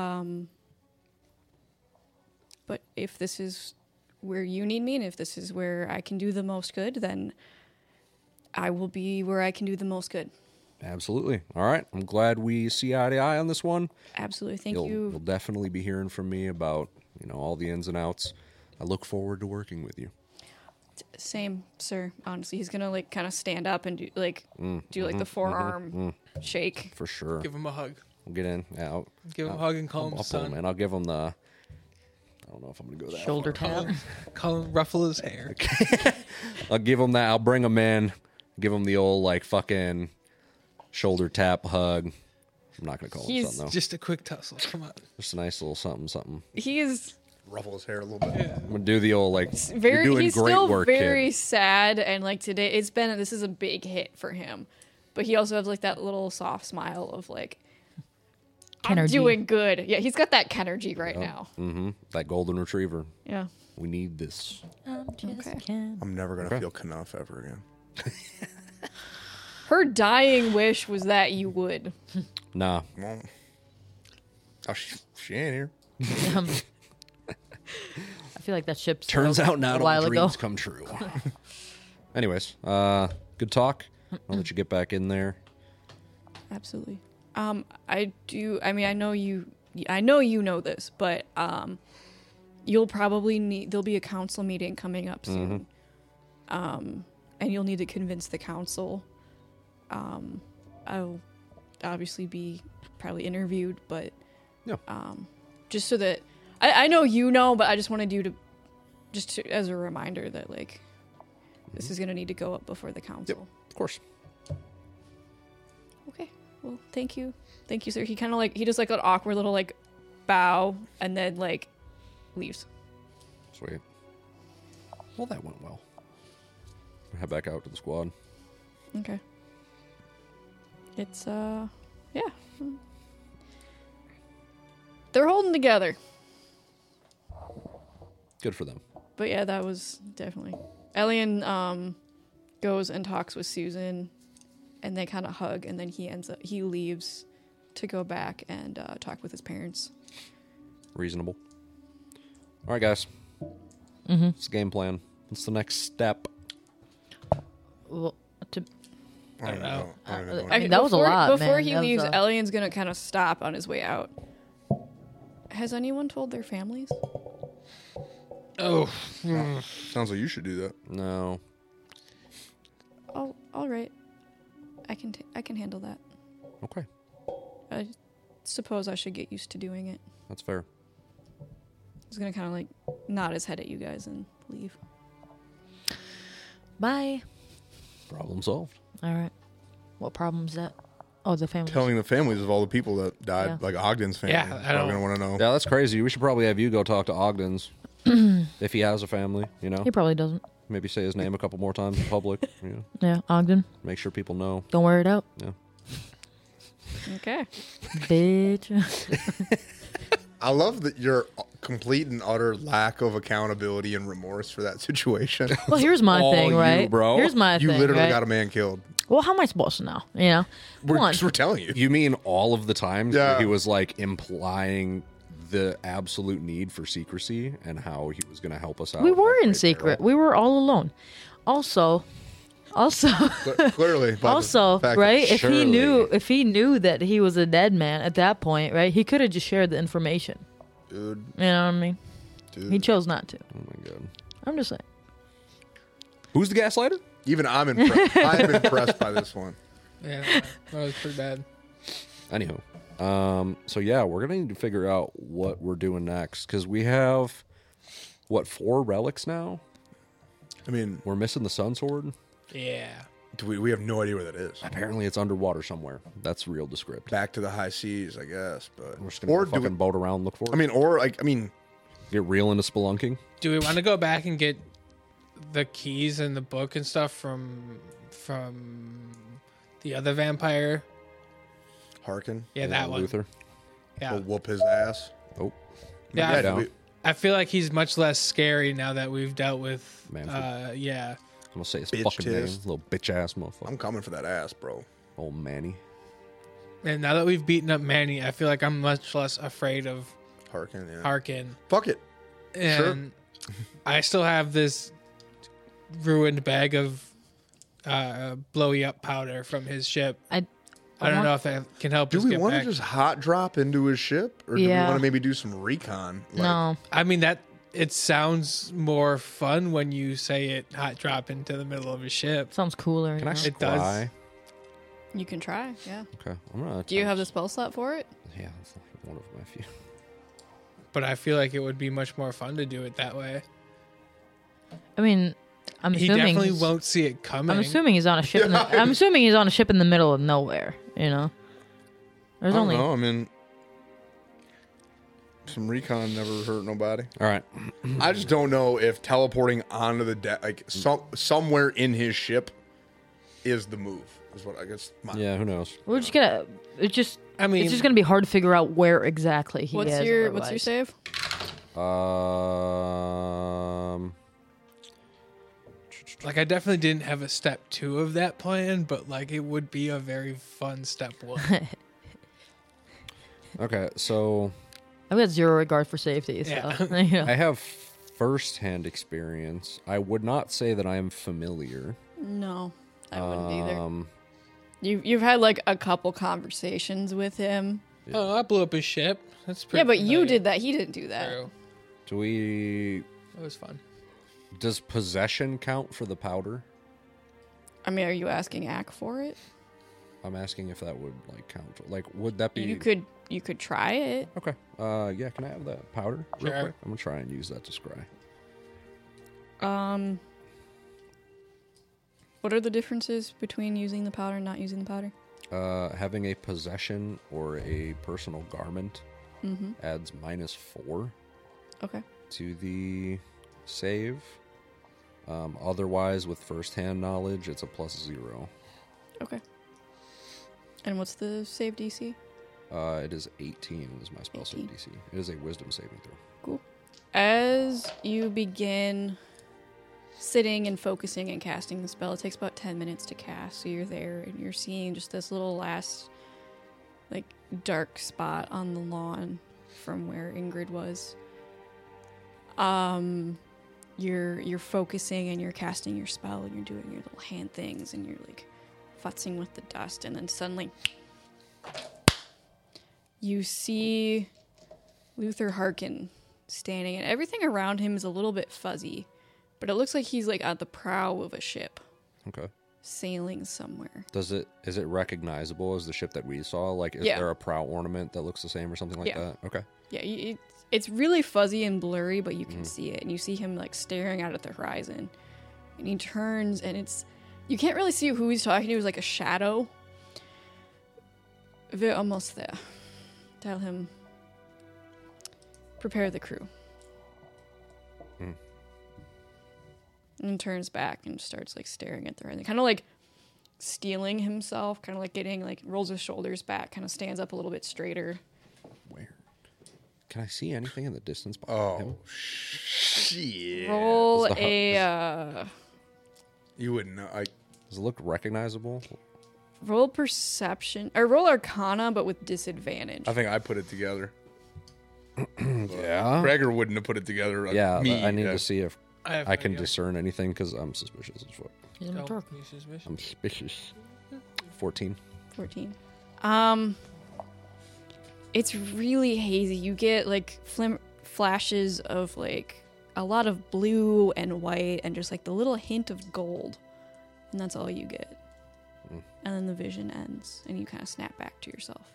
but if this is where you need me, and if this is where I can do the most good, then I will be where I can do the most good. Absolutely. All right. I'm glad we see eye to eye on this one. Absolutely. Thank You'll you. definitely be hearing from me about all the ins and outs. I look forward to working with you. Same, sir. Honestly, he's gonna like kind of stand up and do the forearm shake. For sure. Give him a hug. We'll get in. Yeah, Give him a hug and call him I'll pull son. him in. I'll give him the. I don't know if I'm gonna go that Shoulder far. tap. Call him ruffle his hair. I'll give him that. I'll bring him in. Give him the old like fucking shoulder tap hug. I'm not gonna call him He's something though. Just a quick tussle. Come on. Just a nice little something. He is Ruffle his hair a little bit. I'm gonna do the old like. very. You're doing He's great still work, very kid. sad, and like today, this is a big hit for him. But he also has like that little soft smile of like, I'm Kenergy. doing good. Yeah, he's got that Kenergy right now. Mm-hmm. That golden retriever. Yeah. We need this. Okay. I'm never gonna feel Knuff ever again. Her dying wish was that you would. Nah. Well, oh, she ain't here. I feel like that ship Turns sailed out not a all while ago. dreams come true. Anyways, good talk. I'll let you get back in there. Absolutely. I do. I mean, I know you know this, but you'll probably need. There'll be a council meeting coming up soon, and you'll need to convince the council. I'll obviously be probably interviewed, but Yeah. just so that I know you know, but I just wanted you to as a reminder that like this is gonna need to go up before the council. Of course. Okay. Well, thank you, sir. He kind of like he does like an awkward little like bow and then like leaves. Sweet. Well, that went well. We'll head back out to the squad. Okay. It's yeah. They're holding together. Good for them. But yeah, that was definitely. Elian goes and talks with Susan, and they kind of hug, and then he leaves to go back and talk with his parents. Reasonable. All right, guys. What's the game plan? What's the next step? Well, I don't know. I don't even know. I mean, that was a lot, Before man. he That was leaves, a- Elian's gonna kind of stop on his way out. Has anyone told their families? Oh, Sounds like you should do that. No. Oh, all right. I can handle that. Okay. I suppose I should get used to doing it. That's fair. He's gonna kind of like nod his head at you guys and leave. Bye. Problem solved. All right. What problem is that? Oh, the family. Telling the families of all the people that died, Yeah. like Ogden's family. Yeah, I are don't- gonna want to know. Yeah, that's crazy. We should probably have you go talk to Ogden's. If he has a family, He probably doesn't. Maybe say his name a couple more times in public. Yeah, Ogden. Make sure people know. Don't wear it out, Yeah. Okay. bitch. I love that your complete and utter lack of accountability and remorse for that situation. Well, here's my all thing, you, right? bro. Here's my You thing. literally right? got a man killed. Well, how am I supposed to know? You know, One. We're telling you. You mean all of the times Yeah. where he was like implying the absolute need for secrecy and how he was going to help us out? We were like, in right secret. there? We were all alone. Also, Clearly. by the also, fact that- right? If Surely. he knew that he was a dead man at that point, right? He could have just shared the information. Dude, You know what I mean? Dude. He chose not to. Oh my god. I'm just saying. Who's the gaslighter? Even I'm impressed. I'm impressed by this one. Yeah, that was pretty bad. Anywho, so yeah, we're gonna need to figure out what we're doing next because we have 4 relics now. I mean, We're missing the Sun Sword. Yeah. we have no idea where that is. Apparently, it's underwater somewhere. That's real descript. Back to the high seas, I guess. But We're just gonna fucking boat around, look for it. Get real into spelunking. Do we want to go back and get the keys and the book and stuff from the other vampire? Harkin. Yeah, that one. Luther. Yeah. Will whoop his ass. Oh, Yeah, Yeah, do down. we- I feel like he's much less scary now that we've dealt with. Manfred. Yeah. I'm gonna say his Bitch fucking name, test. little bitch ass motherfucker. I'm coming for that ass, bro. Old Manny. And now that we've beaten up Manny, I feel like I'm much less afraid of Harkin. Yeah. Harkin. Fuck it. And I still have this ruined bag of blowy up powder from his ship. I don't know if that can help Do us we get want to back. just hot drop into his ship, or do we Yeah. want to maybe do some recon? Like, No. I mean, that it sounds more fun when you say it hot drop into the middle of a ship. Sounds cooler. Can I you know? It does. scry? You can try, yeah. Okay, I'm gonna. Do you have the spell slot for it? Yeah, that's like one of my few. But I feel like it would be much more fun to do it that way. I mean, I'm He assuming definitely he's- won't see it coming. I'm assuming he's on a ship. I'm assuming he's on a ship in the middle of nowhere. You know, I there's don't only know. I mean, some recon never hurt nobody. All right, I just don't know if teleporting onto the deck, like somewhere in his ship, is the move. Is what I guess. yeah, who knows? we're just gonna. It's just. I mean, It's just gonna be hard to figure out where exactly he What's is. your otherwise. save? like I definitely didn't have a step 2 of that plan, but like it would be a very fun step 1. Okay, so I've got zero regard for safety. So Yeah. yeah. I have first-hand experience. I would not say that I am familiar. No, I wouldn't either. Um, You've had like a couple conversations with him. Oh, I blew up his ship. That's pretty. Yeah, but you familiar. did that. He didn't do that. True. do we? It was fun. Does possession count for the powder? I mean, are you asking Ack for it? I'm asking if that would like count. Like, would that be? You could try it. Okay. Yeah. Can I have that powder real Sure. quick? I'm gonna try and use that to scry. What are the differences between using the powder and not using the powder? Having a possession or a personal garment adds -4 Okay. to the save. Otherwise, with first-hand knowledge, it's a +0. Okay. And what's the save DC? It is 18 is my spell save 18. DC. It is a wisdom saving throw. Cool. As you begin sitting and focusing and casting the spell, it takes about 10 minutes to cast. So you're there and you're seeing just this little last, like, dark spot on the lawn from where Ingrid was. You're focusing and you're casting your spell and you're doing your little hand things and you're like futzing with the dust, and then suddenly you see Luther Harkin standing, and everything around him is a little bit fuzzy, but it looks like he's like at the prow of a ship Okay. sailing somewhere. Is it recognizable as the ship that we saw? Like, is Yeah. there a prow ornament that looks the same or something like Yeah. that? Okay. Yeah, it's really fuzzy and blurry, but you can see it, and you see him like staring out at the horizon, and he turns, and you can't really see who he's talking to. It's like a shadow. We're almost there. Tell him, prepare the crew. And turns back and starts like staring at the horizon, kind of like steeling himself, kind of like getting like rolls his shoulders back, kind of stands up a little bit straighter. Where? Can I see anything in the distance behind him? Oh, shit. Roll Is the- a You wouldn't know. Does it look recognizable? roll perception or roll Arcana, but with disadvantage. I think I put it together. Yeah. Gregor wouldn't have put it together. Yeah, me. I need to see if have I can no idea. discern anything because I'm suspicious as fuck. He's in the Go. dark. You suspicious? I'm suspicious. 14. 14. It's really hazy. You get like flashes of like a lot of blue and white and just like the little hint of gold. And that's all you get. And then the vision ends and you kind of snap back to yourself.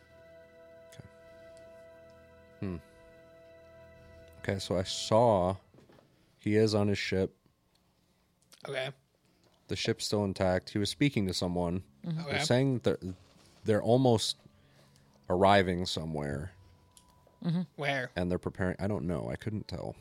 Okay, so I saw he is on his ship. Okay. The ship's still intact. He was speaking to someone. Okay. They're saying that they're almost arriving somewhere. Where? And they're preparing. I don't know. I couldn't tell.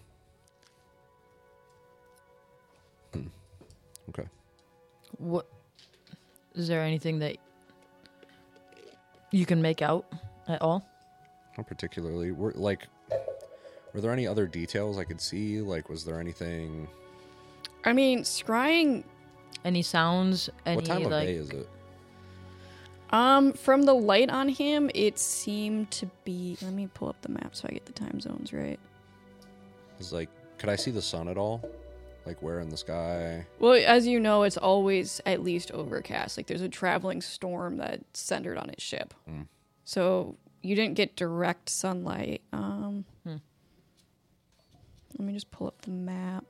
Okay. What is there anything that you can make out at all? Not particularly. Were there any other details I could see? Like, was there anything? I mean, scrying. Any sounds? Any What time of like? day is it? From the light on him, it seemed to be. Let me pull up the map so I get the time zones right. It's like, could I see the sun at all? Like, where in the sky? Well, as you know, it's always at least overcast. Like, there's a traveling storm that's centered on his ship. So you didn't get direct sunlight. Let me just pull up the map.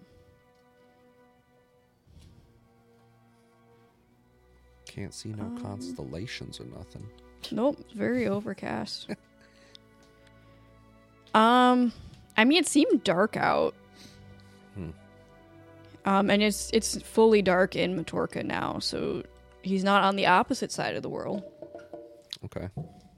Can't see no constellations or nothing. Nope, it's very overcast. I mean, it seemed dark out. And it's fully dark in Matorka now, so he's not on the opposite side of the world. Okay.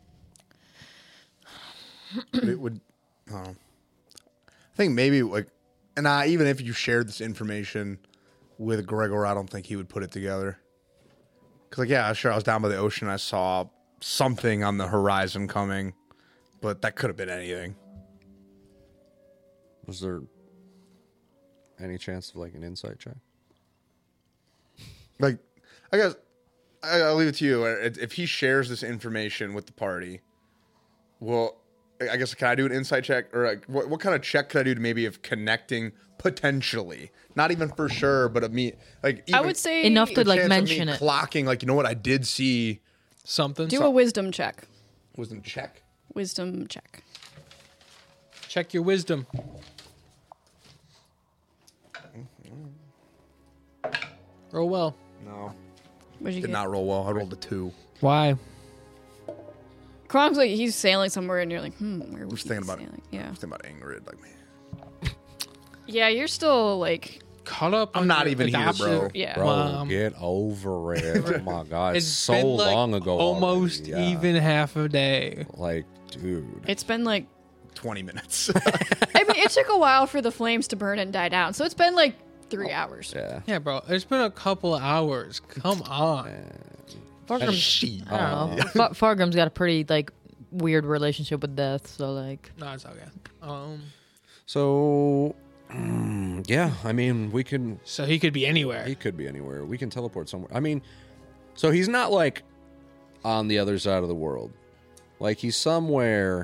But it would. I think maybe like, and even if you shared this information with Gregor, I don't think he would put it together. Cause like, yeah, sure, I was down by the ocean. I saw something on the horizon coming, but that could have been anything. Was there any chance of like an insight check? Like, I guess I'll leave it to you. If he shares this information with the party, well, I guess, can I do an insight check? Or like, what kind of check could I do to maybe of connecting potentially? Not even for sure, but of me, like, even I would say Enough to the like chance of mention me it. clocking, like, you know what, I did see Something. do a wisdom check. wisdom check. Wisdom check. Check your wisdom. Roll well. No, What'd you did get? not roll well. I rolled a 2. Why? Kronk's like, he's sailing somewhere, and you're like, where was Just he thinking about sailing? Yeah. I'm thinking about Ingrid. Like, man, Yeah, you're still, like, Caught up. I'm on not your even here, adoption. bro. yeah. Bro, Mom. get over it. Oh my god, it's It's so been, like, long ago. Almost already. Yeah. even half a day. Like, dude. It's been, like, 20 minutes. I mean, it took a while for the flames to burn and die down, so it's been, like, 3 hours. Yeah. Yeah, bro. It's been a couple hours. Come on. Fargrim's, Shit. I don't know. Fargrim's got a pretty like weird relationship with death, so like. No, it's okay. So, yeah, I mean, we can. So he could be anywhere. He could be anywhere. We can teleport somewhere. I mean, so he's not like on the other side of the world. Like he's somewhere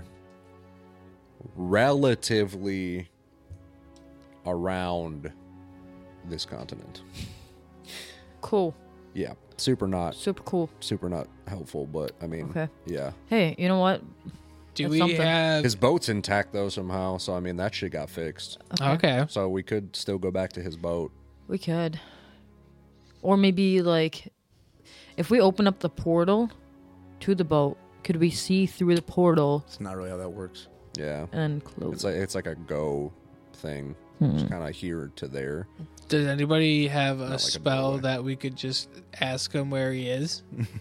relatively around this continent. Cool. Yeah, super not Super cool. but I mean, Okay. yeah. Hey, you know what? Do That's we something. have? His boat's intact though somehow, so I mean that shit got fixed. Okay. So we could still go back to his boat. We could. Or maybe like if we open up the portal to the boat, could we see through the portal It's not really how that works. Yeah. and close? It's like a go thing. It's kind of here to there. Does anybody have a like a spell doorway. that we could just ask him where he is?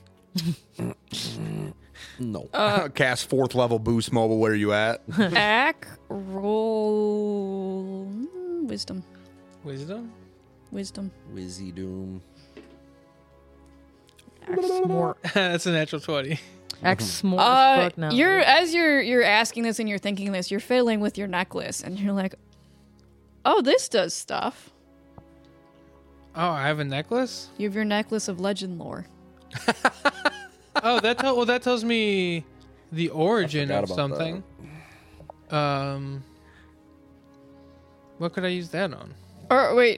No. Cast 4th level boost mobile. Where are you at? Roll wisdom. Wisdom? Wisdom. Wizzy Doom. More. That's a natural 20. X more as fuck now. You're asking this and you're thinking this, you're fiddling with your necklace, and you're like, oh, this does stuff. Oh, I have a necklace? You have your necklace of legend lore. Oh, that tells me the origin forgot of about something. What could I use that on? Or wait,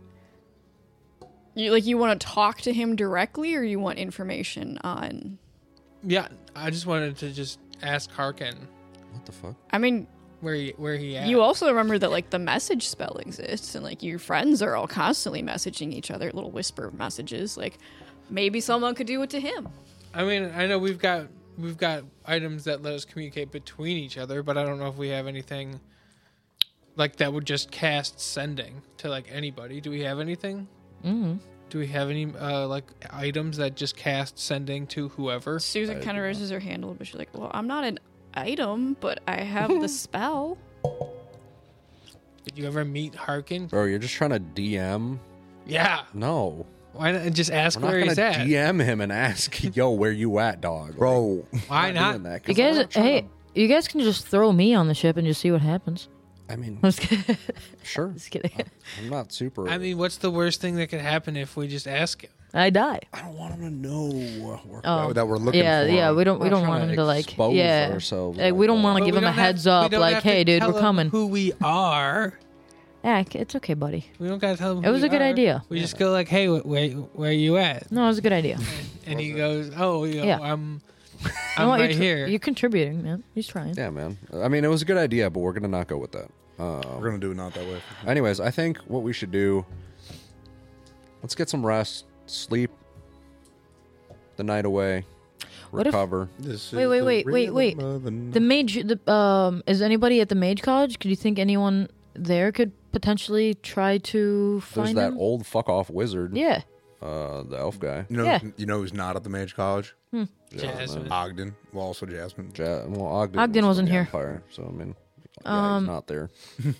you want to talk to him directly, or you want information on? Yeah, I just wanted to just ask Harkin. What the fuck? I mean, where he at. You also remember that like the message spell exists, and like your friends are all constantly messaging each other, little whisper messages. Like maybe someone could do it to him. I mean, I know we've got items that let us communicate between each other, but I don't know if we have anything like that would just cast sending to like anybody. Do we have anything? Mm-hmm. Do we have any like items that just cast sending to whoever? Susan kind of raises her hand a little bit. She's like, "Well, I'm not an item, but I have the spell." Did you ever meet Harkin? Bro, you're just trying to DM? Yeah. No. Why not just ask We're where not he's gonna at? DM him and ask, yo, where you at, dog? Bro, Why I'm not? doing that, 'cause You I'm guys, not trying hey, to- you guys can just throw me on the ship and just see what happens. I mean, I'm just kidding. sure. Just kidding. I'm not super. I mean, what's the worst thing that could happen if we just ask him? I die. I don't want him to know. Oh, that we're looking yeah, for. yeah. We don't We're not want trying him to to like, expose yeah. ourselves Like, like we don't that. want to But give we him a don't have- heads we up, don't like, have to hey, dude, tell we're him coming. Who we are? Yeah, it's okay, buddy. We don't gotta tell him. It who was we a good are. idea. We just go like, "Hey, where you at?" No, it was a good idea. And he goes, "Oh, Yeah. I'm You know what, right you're here." You're contributing, man. He's trying. Yeah, man. I mean, it was a good idea, but we're gonna not go with that. We're gonna do it not that way. Anyways, I think what we should do. Let's get some rest, sleep the night away, What if- recover. This Wait, is wait, the wait, wait, wait. rhythm of the The mage, is anybody at the mage college? Could you think anyone there could potentially try to There's find that him? old fuck off wizard. Yeah. The elf guy. Yeah. You know who's not at the Mage College? Jasmine. Ogden. Well, also Jasmine. Ogden, Ogden was wasn't from the here. Empire, so I mean, yeah, he's not there.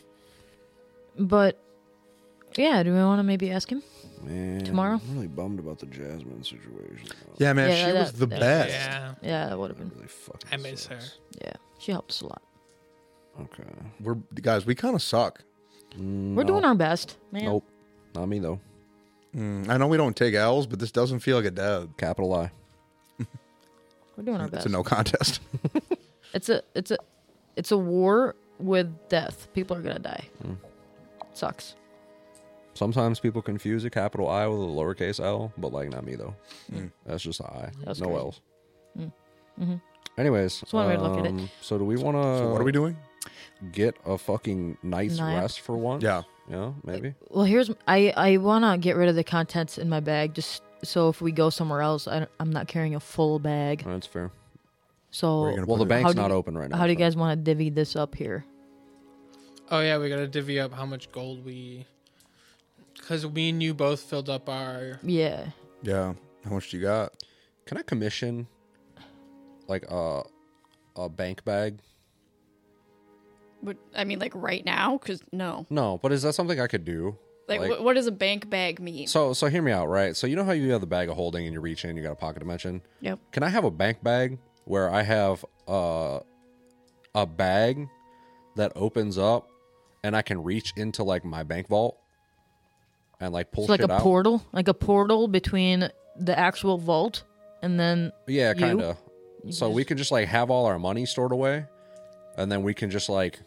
But yeah, do we want to maybe ask him? Man, Tomorrow? I'm really bummed about the Jasmine situation. though. Yeah, man, Yeah, she was that- the that- best. Yeah, Yeah, that would have That been. really fucking I miss her. sucks. Yeah, she helped us a lot. Okay. We're guys. We kind of suck. We're doing our best, man. Nope. Not me though. I know we don't take L's, but this doesn't feel like a dub. Capital I. We're doing our It's best. a no contest. It's a war with death. People are gonna die. Sucks. Sometimes people confuse a capital I with a lowercase L, but like not me though. That's just a I. That's no crazy. L's. Anyways, That's one way to look at it. So do we want to? So what are we doing? Get a fucking nice Nap. rest for once? Yeah. Yeah, maybe. Well, I wanna get rid of the contents in my bag, just so if we go somewhere else, I'm not carrying a full bag. That's fair. So Where are you gonna Well, the put it? bank's do not you- open right now. how do you so- guys want to divvy this up here? Oh yeah, we gotta divvy up how much gold we. Because me and you both filled up our. Yeah. Yeah. How much do you got? Can I commission like a bank bag? But I mean, like right now, because no. No, but is that something I could do? Like, what does a bank bag mean? So hear me out, right? So you know how you have the bag of holding and you reach in, you got a pocket dimension. Yep. Can I have a bank bag where I have a bag that opens up and I can reach into like my bank vault and like pull It's like shit a out? portal between the actual vault and then Yeah, you? kind of. So we can just like have all our money stored away, and then we can just like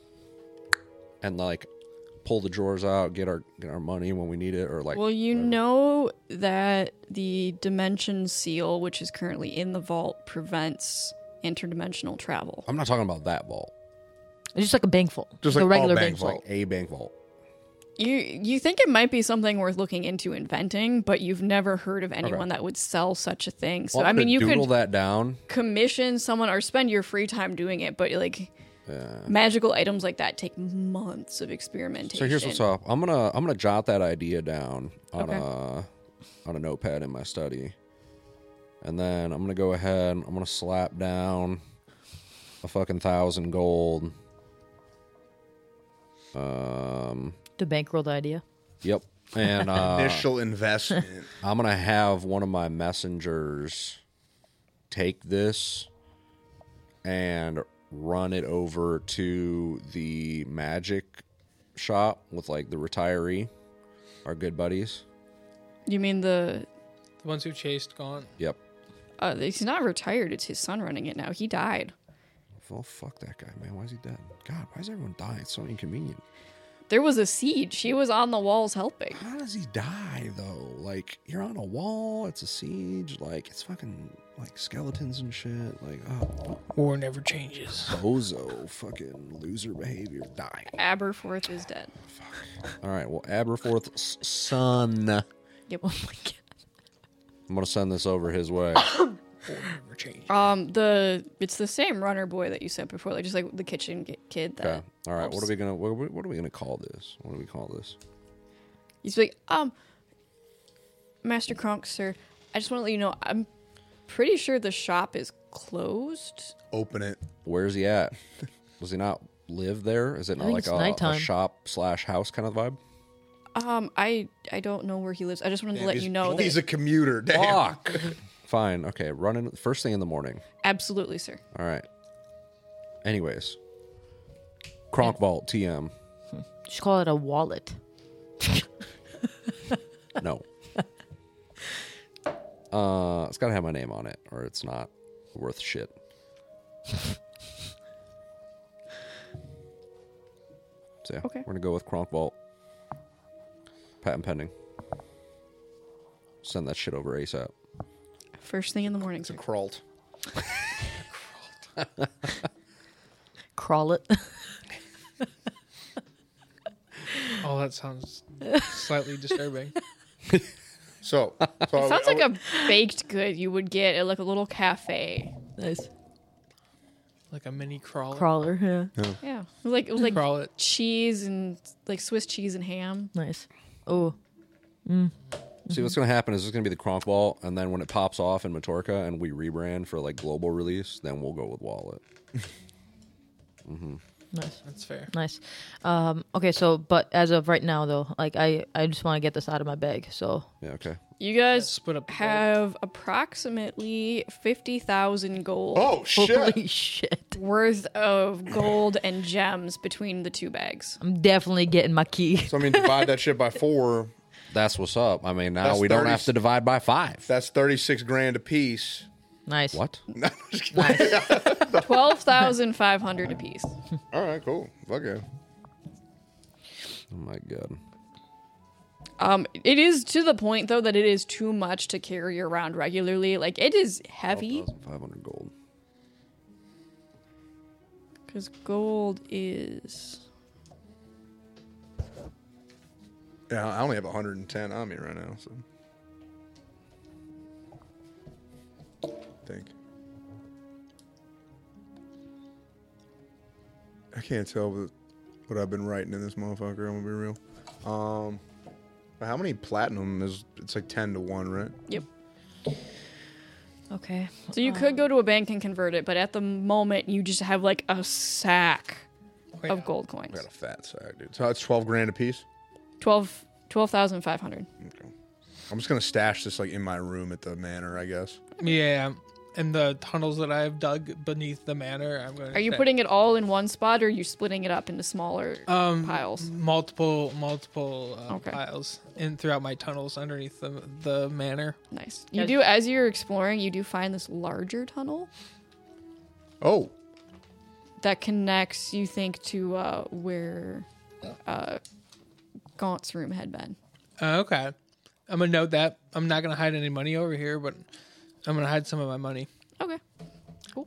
pull the drawers out, get our money when we need it, or like. Well, you know that the dimension seal, which is currently in the vault, prevents interdimensional travel. I'm not talking about that vault. it's just like a bank vault, Just like a like all regular bank bank vault. Like a bank vault. You think it might be something worth looking into inventing, but you've never heard of anyone that would sell such a thing. So Well, I mean, you doodle could that down. commission someone or spend your free time doing it, but like magical items like that take months of experimentation. So here's what's up. I'm gonna jot that idea down on Okay. a notepad in my study, and then I'm gonna go ahead and I'm gonna slap down a fucking 1,000 gold. The bankrolled idea. Yep. And Initial investment. I'm gonna have one of my messengers take this and run it over to the magic shop with like the retiree, our good buddies. You mean the? The ones who chased gone. Yep. He's not retired. It's his son running it now. He died. Well, fuck that guy, man. Why is he dead? God, why is everyone dying? It's so inconvenient. There was a siege. She was on the walls helping. How does he die though? Like you're on a wall. It's a siege. Like it's fucking like skeletons and shit. Like oh, War never changes. bozo, fucking loser behavior. Die. Aberforth is dead. All right. Well, Aberforth's son. Yep. Oh my god. I'm gonna send this over his way. War never changes. It's the same runner boy that you said before, like just like the kitchen kid that. Okay. All right. What helps. are we gonna what are we gonna call this? What do we call this? He's like, Master Kronk, sir, I just want to let you know, I'm pretty sure the shop is closed. Open it. Where's he at? Does he not live there? Is it not think like it's a nighttime. shop/house kind of vibe? I don't know where he lives. I just wanted to let you know He's that. a commuter. Damn. Fuck. Fine. Okay. Running first thing in the morning. Absolutely, sir. All right. Anyways, Kronk Vault TM. Just call it a wallet. No. It's gotta have my name on it, or it's not worth shit. So yeah, Okay. we're gonna go with Kronk Vault. Patent pending. Send that shit over ASAP. First thing in the morning, It's a sir. crawled. Crawl it. Oh, that sounds slightly disturbing. So It sounds like a baked good you would get at like a little cafe. Nice. Like a mini crawler. Crawler, yeah. Yeah, like Crawl it. cheese and like Swiss cheese and ham. Nice. Oh, See, what's gonna happen is it's gonna be the Kronk Vault, and then when it pops off in Matorka and we rebrand for like global release, then we'll go with Wallet. nice. That's fair. Nice. Okay, so but as of right now though, like I just want to get this out of my bag. So Yeah. Okay. You guys Split up the gold. have approximately 50,000 gold Oh shit! holy shit. worth of gold and gems between the two bags. I'm definitely getting my key. So I mean, divide that shit by 4. That's what's up. I mean, now That's we don't 30 have to divide by 5. That's 36 grand a piece. Nice. What? No, just kidding. 12,500 apiece. All right, cool. Fuck yeah. Oh my god. It is to the point though that it is too much to carry around regularly. Like it is heavy 500 gold. because gold is. Yeah, I only have 110 on me right now, so. I think. I can't tell what I've been writing in this motherfucker. I'm gonna be real. But how many platinum is? It's like 10 to 1, right? Yep. Okay. So you could go to a bank and convert it, but at the moment you just have like a sack Wait, of gold I coins. got a fat sack, dude. So it's 12 grand a piece. 12,500. Okay. I'm just gonna stash this like in my room at the manor, I guess. Yeah, and the tunnels that I've dug beneath the manor, I'm going to. Are you putting it all in one spot, or are you splitting it up into smaller piles? multiple Okay. piles in throughout my tunnels underneath the manor? Nice. You do, as you're exploring, you do find this larger tunnel Oh, that connects, you think, to where Gaunt's room had been. Okay, I'm gonna note that. I'm not gonna hide any money over here, but I'm gonna hide some of my money. Okay. Cool.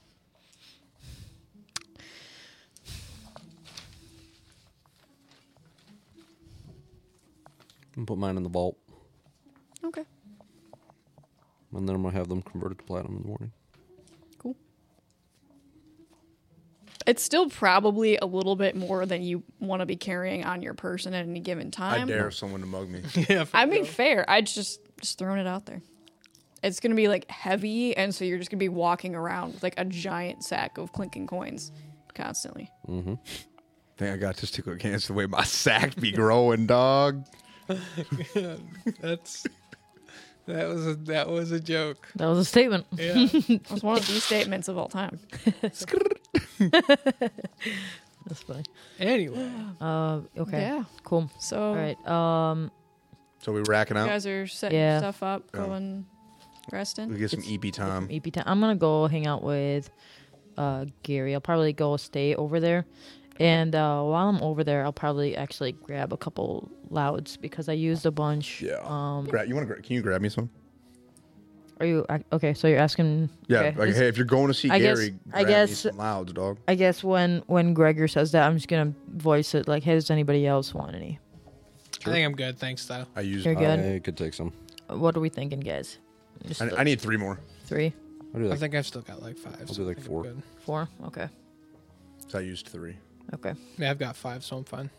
And put mine in the vault, Okay. and then I'm gonna have them converted to platinum in the morning. Cool. It's still probably a little bit more than you want to be carrying on your person at any given I time. dare someone to mug me. Yeah, I mean, fair. I just throwing it out there. It's gonna be like heavy, and so you're just gonna be walking around with like a giant sack of clinking coins constantly. I think I got just to against the way my sack be growing, dog. that was a joke. That was a statement. Yeah. It's one of the statements of all time. That's funny. Anyway, Okay. Yeah. Cool. So All right. So we racking you out. guys are setting Yeah. stuff up, Yeah. going resting. We get some EP time. EP time. I'm gonna go hang out with Gary. I'll probably go stay over there, And while I'm over there, I'll probably actually grab a couple louds because I used a bunch. Yeah. Um, Can you grab me some? Are you okay? So you're asking? Yeah. okay, Like, this- hey, if you're going to see I guess- Gary, I grab guess- me some louds, dog. I guess when Gregor says that, I'm just gonna voice it like, "Hey, does anybody else want any?" I think I'm good. Thanks, though. I used. You're good. I could take some. What are we thinking, guys? Just I need 3 more. 3, I'll do I like think I've still got like 5. I'll do like I think I'm 4. good. 4. Okay, So I used 3. okay. Yeah, I've got 5, so I'm fine.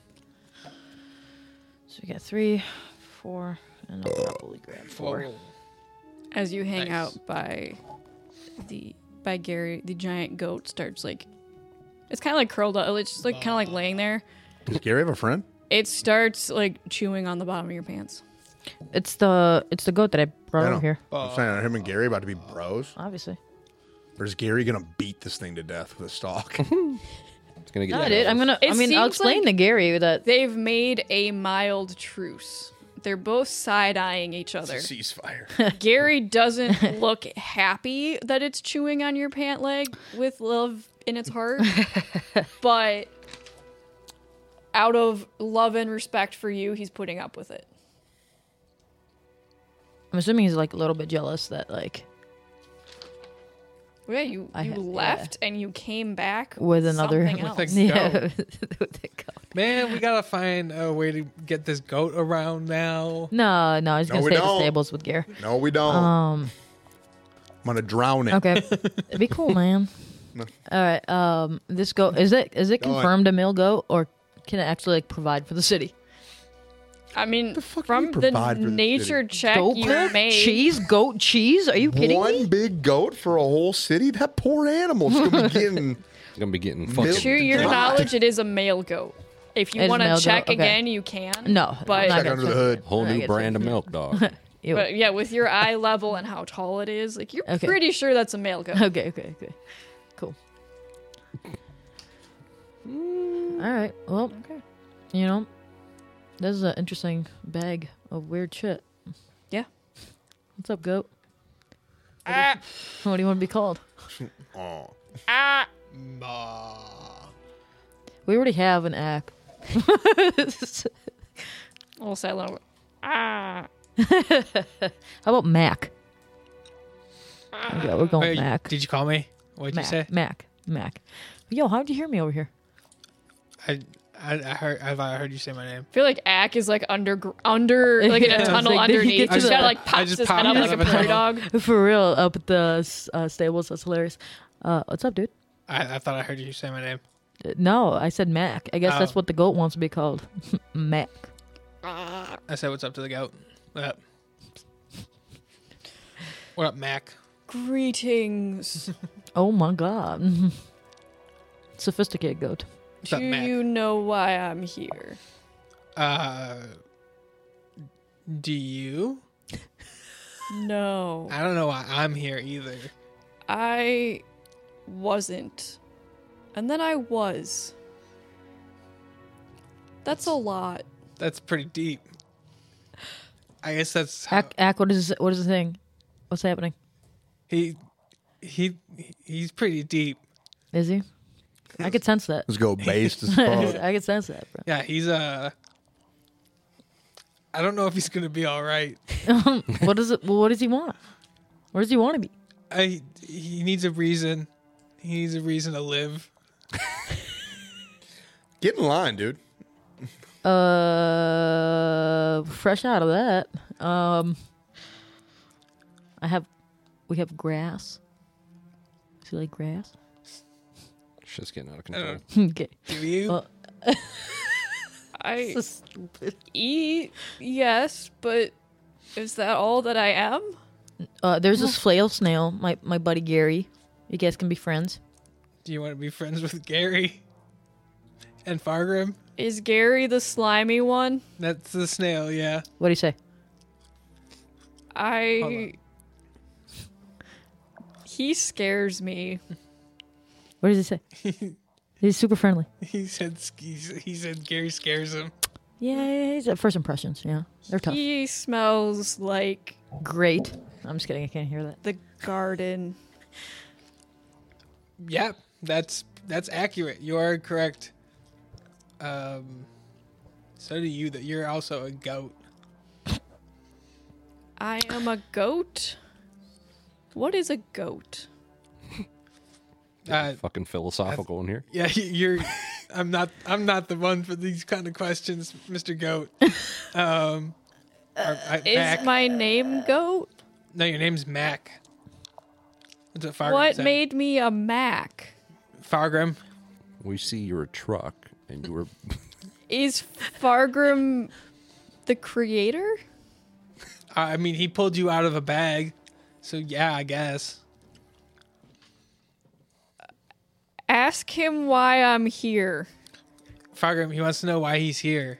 So we got 3, 4, and I'll probably grab 4. Whoa. As you hang Nice. out by Gary, the giant goat starts like it's kind of like curled up. It's just like kind of like laying there. Does Gary have a friend? It starts like chewing on the bottom of your pants. It's the goat that I brought I over know. here. I'm saying, are him and Gary about to be bros? Obviously. Or is Gary gonna beat this thing to death with a stalk? It's gonna get. No, dude. I'll It I'll seems explain like- to Gary that. They've made a mild truce. They're both side-eyeing each other. Ceasefire. Gary doesn't look happy that it's chewing on your pant leg with love in its heart, but out of love and respect for you, he's putting up with it. I'm assuming he's like a little bit jealous that like Well, yeah, you yeah. left and you came back with another. something else. With Yeah. goat. With the goat. Man, we gotta find a way to get this goat around now. No, he's No, gonna we stay at the don't. stables with Gary. No, we don't. I'm gonna drown it. Okay, it'd be cool, man. No. All right. This goat is it Go confirmed a male goat or can it actually like provide for the city? I mean, fuck do from you the provide for the nature city? check Goat you milk? made, Cheese, goat cheese? Are you kidding One me? big goat for a whole city? That poor animal's gonna be getting. gonna be getting Milk. fucking. to your God. knowledge, it is a male goat. If you It is want male to goat? check Okay. again, you can. No, But- I'm not Check gonna under the check hood. it. Whole I'm not new gonna brand check of it. milk, dog. Ew. But yeah, with your eye level and how tall it is, like you're Okay. pretty sure that's a male goat. Okay, cool. All right, well, Okay. you know, this is an interesting bag of weird shit. Yeah. What's up, goat? Ah, What do you want to be called? Oh, ah. We already have an act. We'll say a little. Ah. How about Mac? Yeah, we're going Wait, Mac. Did you call me? What'd Mac. you say? Mac. Yo, how'd you hear me over here? I heard you say my name. I feel like Ack is like under like in Yeah, a it's tunnel like, did he underneath. get to He's the- gotta like I pops just his popped head up out like a of a prairie tunnel. dog. For real, up at the stables. That's hilarious. What's up, dude? I thought I heard you say my name. No, I said Mac. I guess that's Oh. what the goat wants to be called. Mac. I said, "What's up to the goat?" What up? What up, Mac? Greetings. Oh my god. Sophisticated goat. What's up, Do Mac? you know why I'm here? Do you? No. I don't know why I'm here either. I wasn't. And then I was. That's a lot. That's pretty deep. I guess that's how Ack, what is the thing? What's happening? he's pretty deep. Is he? I could sense that. let's go based as fuck. I could sense that, bro. Yeah, he's I don't know if he's gonna be all right. What is it? Well, what does he want? Where does he want to be? He needs a reason. He needs a reason to live. Get in line, dude. Fresh out of that. We have grass. Do you like grass? Shit's getting out of control. Okay. Do you? Well, I so stupid. eat, yes, but is that all that I am? There's this flail snail, my buddy Gary. You guys can be friends. Do you want to be friends with Gary and Fargrim? Is Gary the slimy one? That's the snail, yeah. What do you say? I. He scares me. What does he say? He's super friendly. He said Gary scares him. Yeah, he's at first impressions. Yeah, they're tough. He smells like Great. I'm just kidding. I can't hear that. the garden. Yeah, that's accurate. You are correct. So do you. That you're also a goat. I am a goat. What is a goat? Fucking philosophical in here. Yeah, you're. I'm not the one for these kind of questions, Mr. Goat. Is Mac. my name Goat? No, your name's Mac. That's what Fargrim What said. made me a Mac? Fargrim? We see you're a truck, and you were. Is Fargrim the creator? I mean, he pulled you out of a bag, so yeah, I guess. Ask him why I'm here. Fargrim, he wants to know why he's here.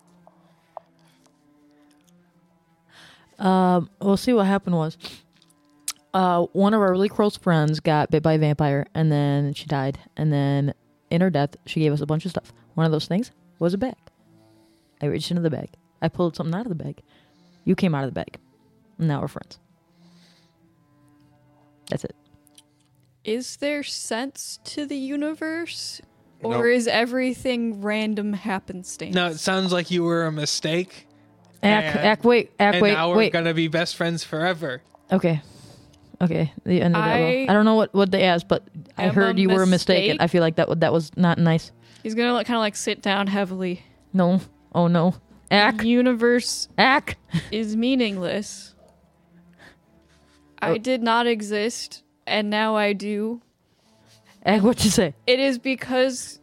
We'll see what happened was. One of our really close friends got bit by a vampire, and then she died. And then in her death, she gave us a bunch of stuff. One of those things was a bag. I reached into the bag. I pulled something out of the bag. You came out of the bag. And now we're friends. That's it. Is there sense to the universe? Or Nope. is everything random happenstance? No, it sounds like you were a mistake. Wait, And wait, now we're wait. gonna be best friends forever. Okay. The end of that. I I don't know what they asked, but I am heard a you were mistaken. mistake? I feel like that was not nice. He's gonna kind of like sit down heavily. No. Oh no. Ack. Universe Ack. is meaningless. I did not exist, and now I do. Ack, what you say? It is because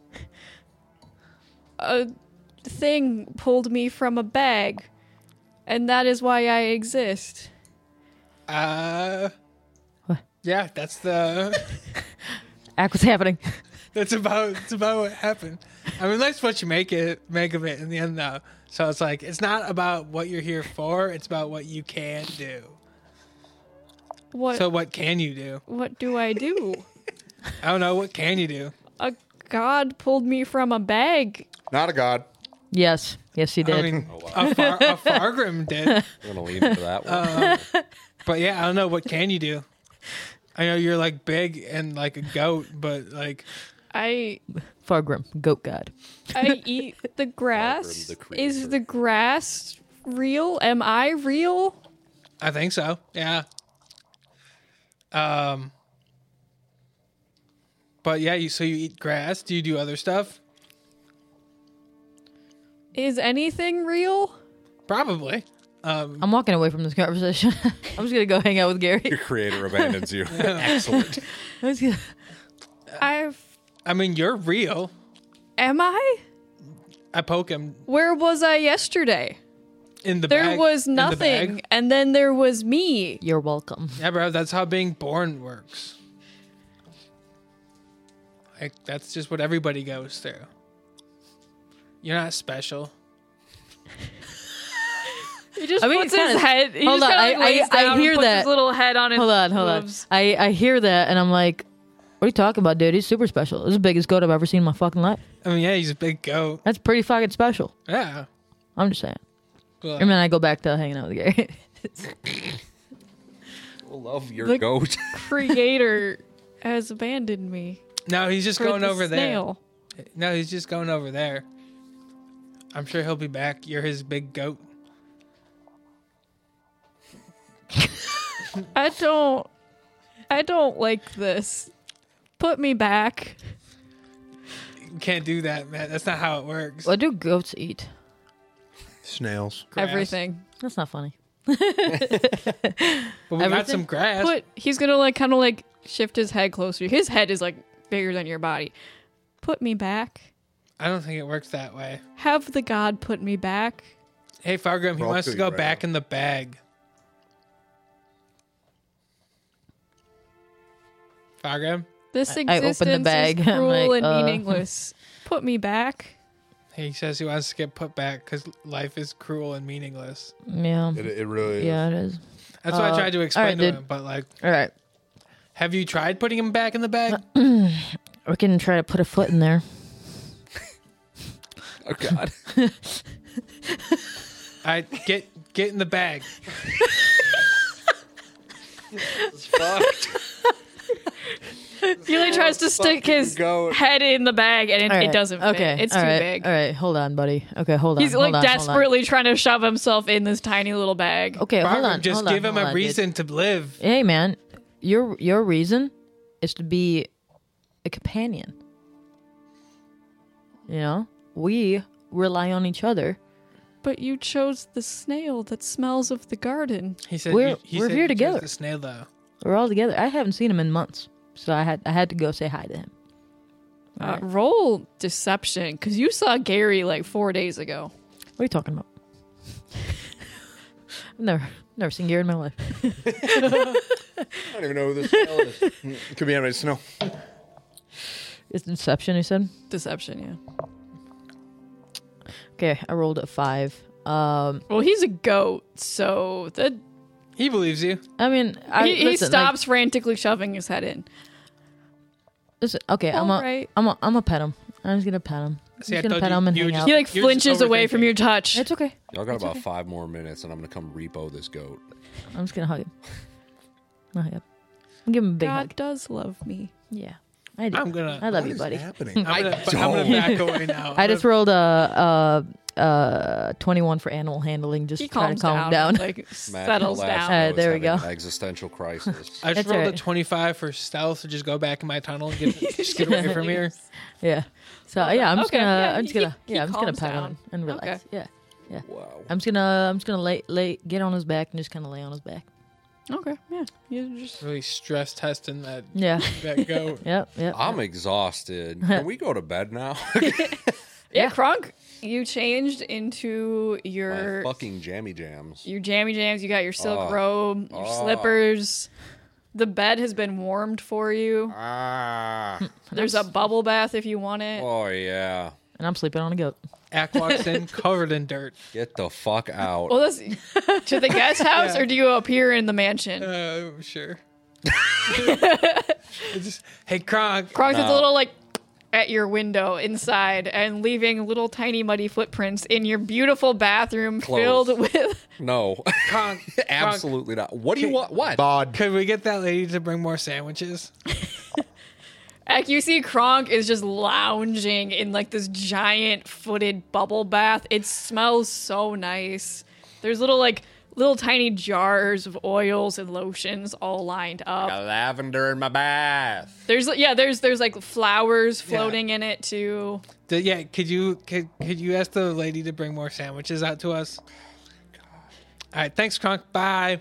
a thing pulled me from a bag, and that is why I exist. What? Yeah, that's the. Ack, what's happening? That's about what happened. I mean, that's what you make of it in the end, though. So it's like it's not about what you're here for; it's about what you can do. What? So what can you do? What do I do? I don't know. What can you do? A god pulled me from a bag. Not a god. Yes. Yes, he did. I mean, a Fargrim did. I'm gonna lean into that one. But yeah, I don't know. What can you do? I know you're like big and like a goat, but like I Fargrim, goat god. eat the grass. the Is creator. the grass real? Am I real? I think so. Yeah. But yeah, so you eat grass. Do you do other stuff? Is anything real? Probably. I'm walking away from this conversation. I'm just gonna go hang out with Gary. Your creator abandons you. Excellent. I'm just gonna- I mean, you're real. Am I? I poke him Where was I yesterday? in the There bag. was in the nothing, bag. and then there was me. You're welcome. Yeah, bro, that's how being born works. Like, that's just what everybody goes through. You're not special. He just I mean, puts it his kinda- head. He hold just on, kinda, like, lays I down and hear puts that. his little head on his Hold on. hooves. I hear that and I'm like, what are you talking about, dude? He's super special. This is the biggest goat I've ever seen in my fucking life. I mean, yeah, he's a big goat. That's pretty fucking special. Yeah. I'm just saying. But, And then I go back to hanging out with Gary. Love your The- goat. Creator has abandoned me. no, he's just For going the over snail. there. No, he's just going over there. I'm sure he'll be back. You're his big goat. I don't like this. Put me back. You can't do that, man. That's not how it works. What do goats eat? Snails. Grass. Everything. That's not funny. But we got Everything? some grass. He's gonna like kind of like shift his head closer. His head is like bigger than your body. Put me back. I don't think it works that way. Have the god put me back. Hey, Fargrim, he Well, wants to pretty go rare. back in the bag. Fargrim? This I open the existence bag. is I'm cruel like, and meaningless. Put me back. He says he wants to get put back because life is cruel and meaningless. Yeah. It really is. Yeah, it is. That's what I tried to explain alright, to dude. him. But like, All right. have you tried putting him back in the bag? We can try to put a foot in there. Oh God. I get in the bag. It's fucked. He like tries to stick his goat. head in the bag and it, All it right, doesn't fit. Okay, It's all too right, big. All right, hold on, buddy. Okay, hold on. He's hold like on, hold on. desperately trying to shove himself in this tiny little bag. Okay, hold Barbara, on. just hold on, give him hold a on, dude. reason to live. Hey, man, your reason is to be a companion. You know, we rely on each other. But you chose the snail that smells of the garden. He said We're he here said you chose together. The snail though. We're all together. I haven't seen him in months, so I had to go say hi to him. Roll deception, because you saw Gary like 4 days ago. What are you talking about? I've never seen Gary in my life. I don't even know who this hell is. It could be anybody's snow. It's deception, you said? Deception, yeah. Okay, I rolled a 5. Well, he's a goat, so that He believes you. I mean, he listen, stops frantically shoving his head in. Listen, okay, All right. I'm a pet him. I'm just gonna pet him. See, I I'm just gonna told pet you- him and you were hang just- out. He like You're just flinches away from overthinking. your touch. It's okay. Y'all got about 5 more minutes, and I'm gonna come repo this goat. I'm just gonna hug him. I'll hug him. I'll give him a big God hug. does love me. Yeah, I do. I'm gonna. I love What you, is buddy. happening? I'm gonna back away now. I just rolled a 21 for animal handling. Just He try to calms calm him down, down. like Matt settles Velasco down. is There we having go. an existential crisis. I just That's rolled a alright. 25 for stealth to just go back in my tunnel and just get away from here. Yeah. So yeah, I'm just Okay, gonna, yeah, I'm just he- gonna, he yeah, I'm just gonna calms pat down. him and relax. Okay. Yeah. Wow. I'm just gonna lay get on his back and just kind of lay on his back. Okay, yeah. You just Really stress testing that Yeah. that goat. Yep. Yep. I'm exhausted. Can we go to bed now? yeah, Kronk. You changed into My your fucking jammy jams. jammy jams. You got your silk Oh. robe, your Oh. slippers. The bed has been warmed for you. Ah. There's a bubble bath if you want it. Oh yeah. And I'm sleeping on a goat. Ack walks in covered in dirt. Get the fuck out. Well, this to the guest house, Yeah. or do you appear in the mansion? Sure. It's just, hey, Kronk. Kronk's is a No. little like at your window inside and leaving little tiny muddy footprints in your beautiful bathroom Clothes. filled with. No. Kronk. Absolutely not. What do you want? What? Bod. Could we get that lady to bring more sandwiches? Like you see, Kronk is just lounging in like this giant footed bubble bath. It smells so nice. There's little tiny jars of oils and lotions all lined up. Got lavender in my bath. There's like flowers floating in it too. Yeah, could you ask the lady to bring more sandwiches out to us? All right, thanks, Kronk. Bye.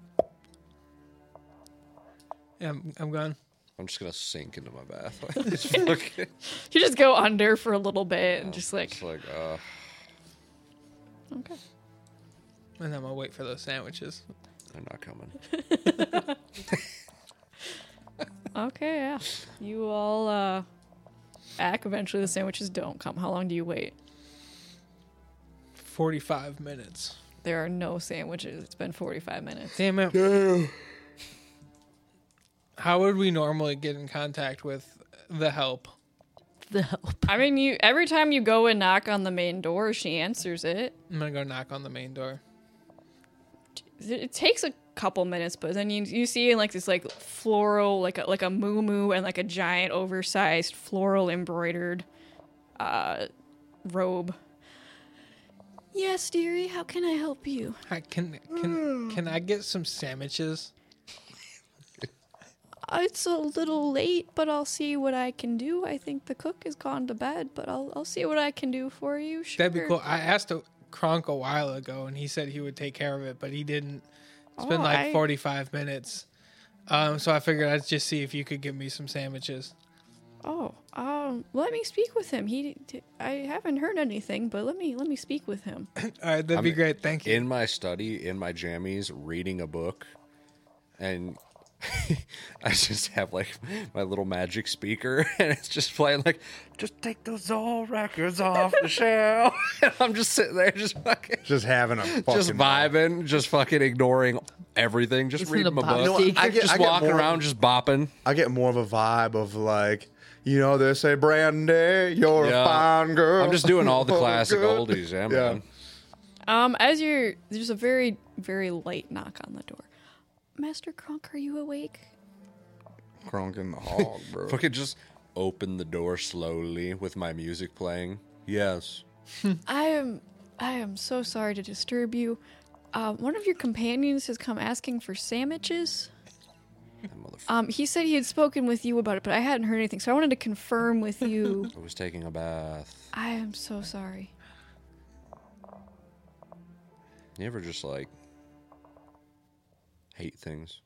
Yeah, I'm gone. I'm just gonna sink into my bath. It's fucking- You just go under for a little bit and just like it's like, okay. And I'm gonna wait for those sandwiches. I'm not coming. Okay, yeah. You all act. Eventually the sandwiches don't come. How long do you wait? 45 minutes. There are no sandwiches. It's been 45 minutes. Damn it. How would we normally get in contact with the help? The help. I mean, every time you go and knock on the main door, she answers it. I'm gonna go knock on the main door. It takes a couple minutes, but then you see like this like floral, like a muumuu and like a giant oversized floral embroidered robe. Yes, dearie, how can I help you? Hi, can I get some sandwiches? It's a little late, but I'll see what I can do. I think the cook has gone to bed, but I'll see what I can do for you. Sure. That'd be cool. I asked Kronk a while ago, and he said he would take care of it, but he didn't. It's been like 45 minutes. So I figured I'd just see if you could give me some sandwiches. Let me speak with him. I haven't heard anything, but let me speak with him. All right, that'd be great. Thank you. In my study, in my jammies, reading a book, and I just have like my little magic speaker, and it's just playing like, just take those old records off the shelf. And I'm just sitting there, just fucking, Just having a fucking just vibing, just fucking ignoring everything, just Listen to reading my Bob book, You know what, I get- just I get walking more- around, just bopping. I get more of a vibe of like, they say, Brandy, you're Yeah. a fine girl. I'm just doing all the Oh, classic good. oldies, yeah, Yeah. man. There's a very, very light knock on the door. Master Kronk, are you awake? Crunk and the hog, bro. If I could just open the door slowly with my music playing. Yes. I am so sorry to disturb you. One of your companions has come asking for sandwiches. That motherfucker. He said he had spoken with you about it, but I hadn't heard anything, so I wanted to confirm with you. I was taking a bath. I am so sorry. You ever just like hate things?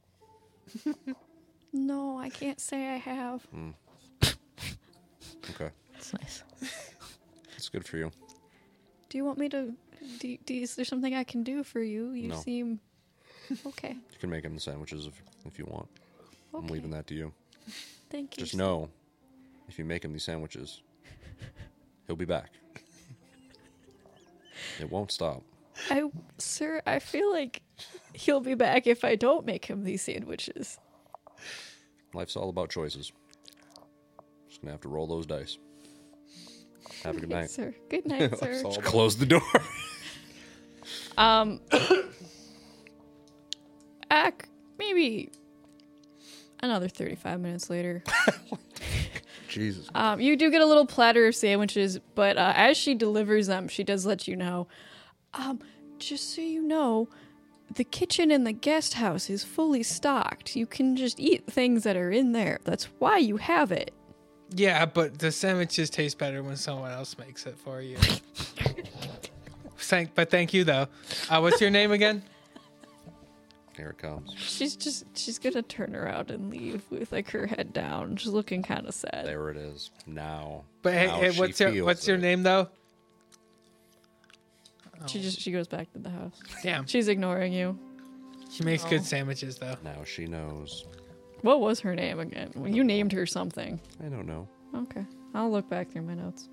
No, I can't say I have. Okay. That's nice. That's good for you. Do you want me to? Is there something I can do for you? You No. seem okay. You can make him the sandwiches if you want. I'm leaving that to you. Thank you. Just know, if you make him these sandwiches, he'll be back. It won't stop. Sir, I feel like he'll be back if I don't make him these sandwiches. Life's all about choices. Just gonna have to roll those dice. Have a good night. Sir. Good night, sir. Just close the door. Maybe another 35 minutes later. Jesus. You do get a little platter of sandwiches, but as she delivers them, she does let you know. Just so you know, the kitchen in the guest house is fully stocked. You can just eat things that are in there. That's why you have it. Yeah, but the sandwiches taste better when someone else makes it for you. Thank you though. What's your name again? Here it comes. She's gonna turn around and leave with like her head down, just looking kind of sad. There it is. Now. But now hey, she what's your feels it. name though? She goes back to the house. Damn, She's ignoring you. she makes good sandwiches though. Now she knows. What was her name again? Well, you named her something. I don't know. Okay, I'll look back through my notes.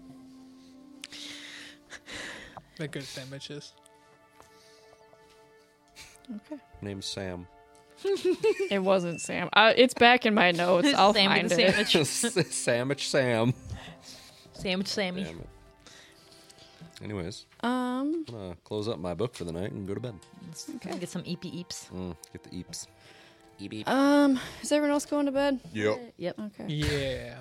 They're good sandwiches. Okay. Name's Sam. It wasn't Sam. It's back in my notes. I'll Sammy find the it. sandwich. Sandwich Sam. Sandwich Sammy. Damn it. Anyways, Um. I'm gonna close up my book for the night and go to bed. Okay. Get some eepy eeps. Get the eeps. Eep eep. Is everyone else going to bed? Yep. Yep. Okay. Yeah.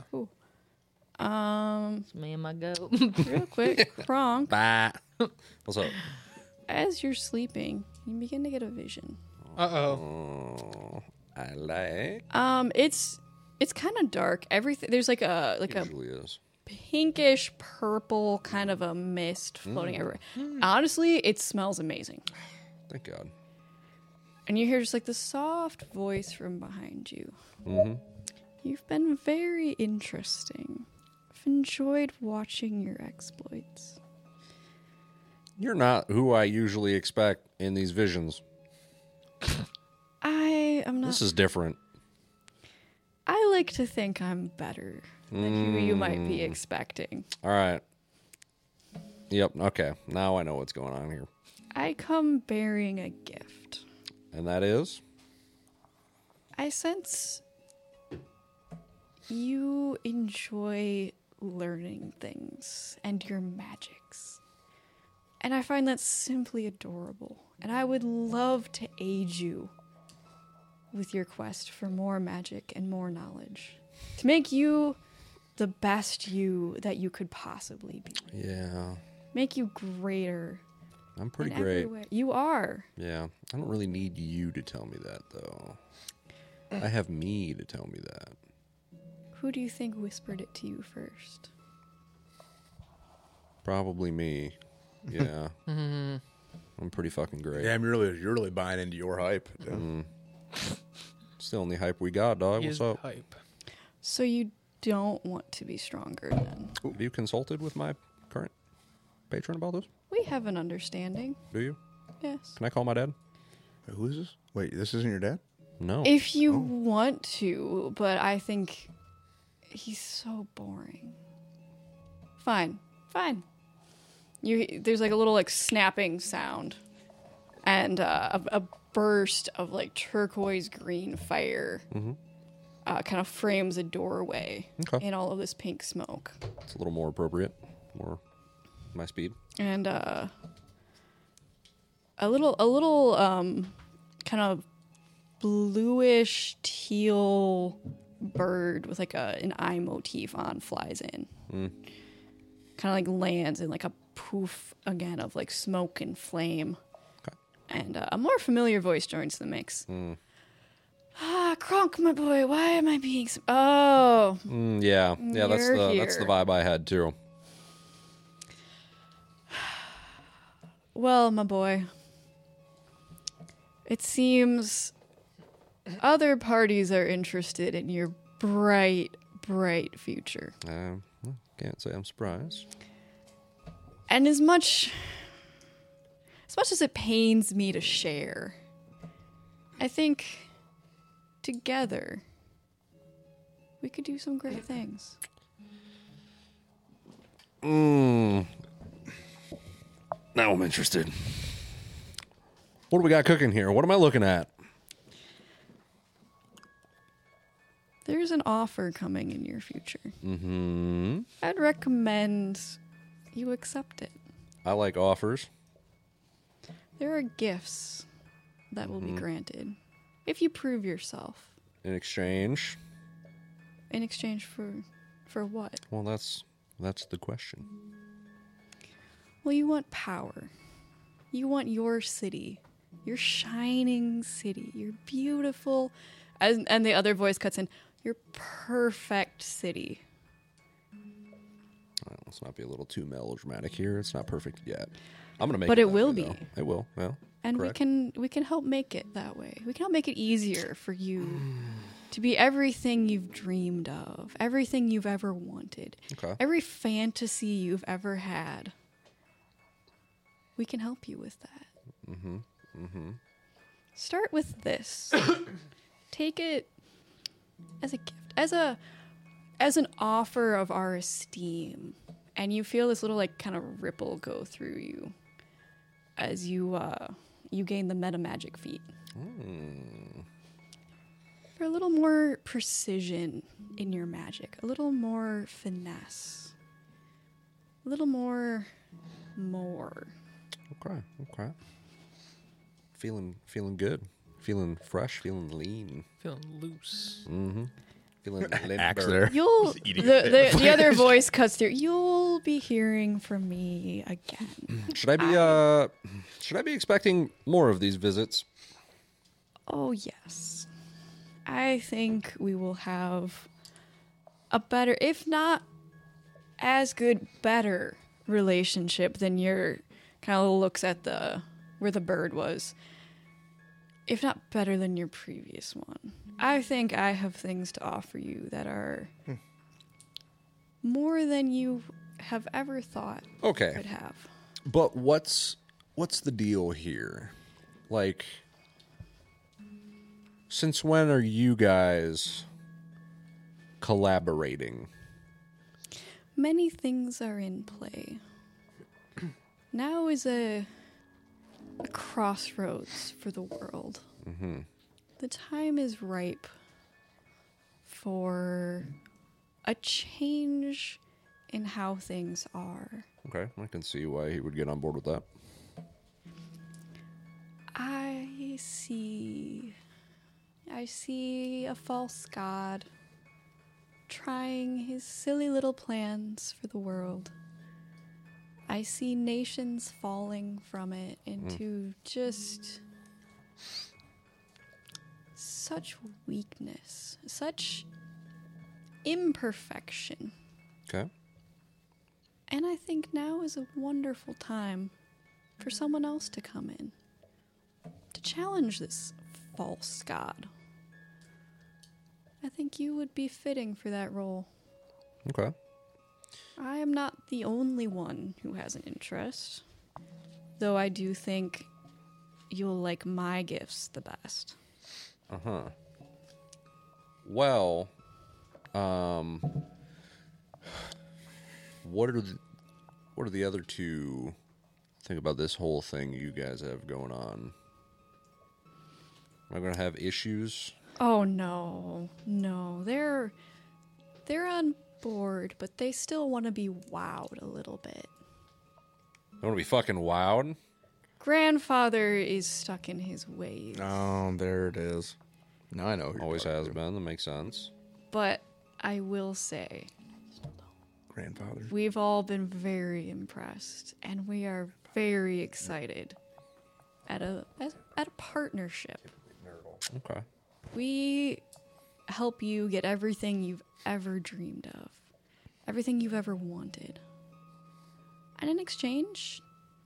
It's me and my goat. Real quick, Kronk. Bye. What's up? As you're sleeping, you begin to get a vision. Uh-oh. Oh, I like. It's kind of dark. Everything there's like a Usually is. pinkish purple kind of a mist floating everywhere. Honestly, it smells amazing. Thank God. And you hear just like the soft voice from behind you. Mm-hmm. You've been very interesting. I've enjoyed watching your exploits. You're not who I usually expect in these visions. I am not. This is different. I like to think I'm better than who you might be expecting. All right. Yep. Okay. Now I know what's going on here. I come bearing a gift. And that is? I sense you enjoy learning things and your magics. And I find that simply adorable. And I would love to aid you with your quest for more magic and more knowledge. To make you the best you that you could possibly be. Yeah. Make you greater. I'm pretty in great. every way. You are. Yeah. I don't really need you to tell me that, though. I have me to tell me that. Who do you think whispered it to you first? Probably me. Yeah. I'm pretty fucking great. Damn, you're really buying into your hype. It's the only hype we got, dog. He What's is up? hype. So you don't want to be stronger then? Have you consulted with my current patron about this? We have an understanding. Do you? Yes. Can I call my dad? Wait, who is this? Wait, this isn't your dad? No. If you want to, but I think he's so boring. Fine. There's like a little like snapping sound, and a burst of like turquoise green fire kind of frames a doorway Okay. in all of this pink smoke. It's a little more appropriate. More my speed. And a little kind of bluish teal bird with like an eye motif on flies in. Kind of like lands in like a poof again of like smoke and flame. Okay. And a more familiar voice joins the mix. Kronk, my boy, why am I being so... Oh. Yeah, that's You're the here. vibe I had too. Well, my boy, it seems other parties are interested in your bright, bright future. Can't say I'm surprised. And as much as it pains me to share, I think together we could do some great things. Now I'm interested. What do we got cooking here? What am I looking at? There's an offer coming in your future. Mm-hmm. I'd recommend you accept it. I like offers. There are gifts that will be granted if you prove yourself. In exchange. In exchange for what? Well, that's the question. Well, you want power. You want your city, your shining city, your beautiful, and the other voice cuts in, your perfect city. Let's not be a little too melodramatic here. It's not perfect yet. I'm gonna make But it it that will way, be. though. It will. Well, And correct. we can help make it that way. We can help make it easier for you to be everything you've dreamed of, everything you've ever wanted, Okay. every fantasy you've ever had. We can help you with that. Start with this. Take it as a gift, as an offer of our esteem, and you feel this little like kind of ripple go through you as you gain the meta magic feat. For a little more precision in your magic, a little more finesse, a little more. Okay. Feeling good. Feeling fresh. Feeling lean. Feeling loose. Feeling Axe limber. there. You'll eating the other voice cuts through. You'll be hearing from me again. Should I be expecting more of these visits? Oh yes, I think we will have a better, if not as good, better relationship than your kind of looks at where the bird was. If not better than your previous one. I think I have things to offer you that are more than you have ever thought Okay. could have. But what's the deal here? Like, since when are you guys collaborating? Many things are in play. Now is a crossroads for the world. The time is ripe for a change in how things are. Okay, I can see why he would get on board with that. I see a false god trying his silly little plans for the world. I see nations falling from it into just such weakness, such imperfection. Okay. And I think now is a wonderful time for someone else to come in, to challenge this false god. I think you would be fitting for that role. Okay. I am not the only one who has an interest, though I do think you'll like my gifts the best. Well, what are the other two think about this whole thing you guys have going on? Am I going to have issues? Oh no, they're on board, but they still want to be wowed a little bit. I want to be fucking wowed. Grandfather is stuck in his ways. Oh, there it is. Now I know. Who you're Always talking has to. been. That makes sense. But I will say, Grandfather. we've all been very impressed, and we are very excited at a partnership. Okay. We help you get everything you've ever dreamed of, everything you've ever wanted. And in exchange,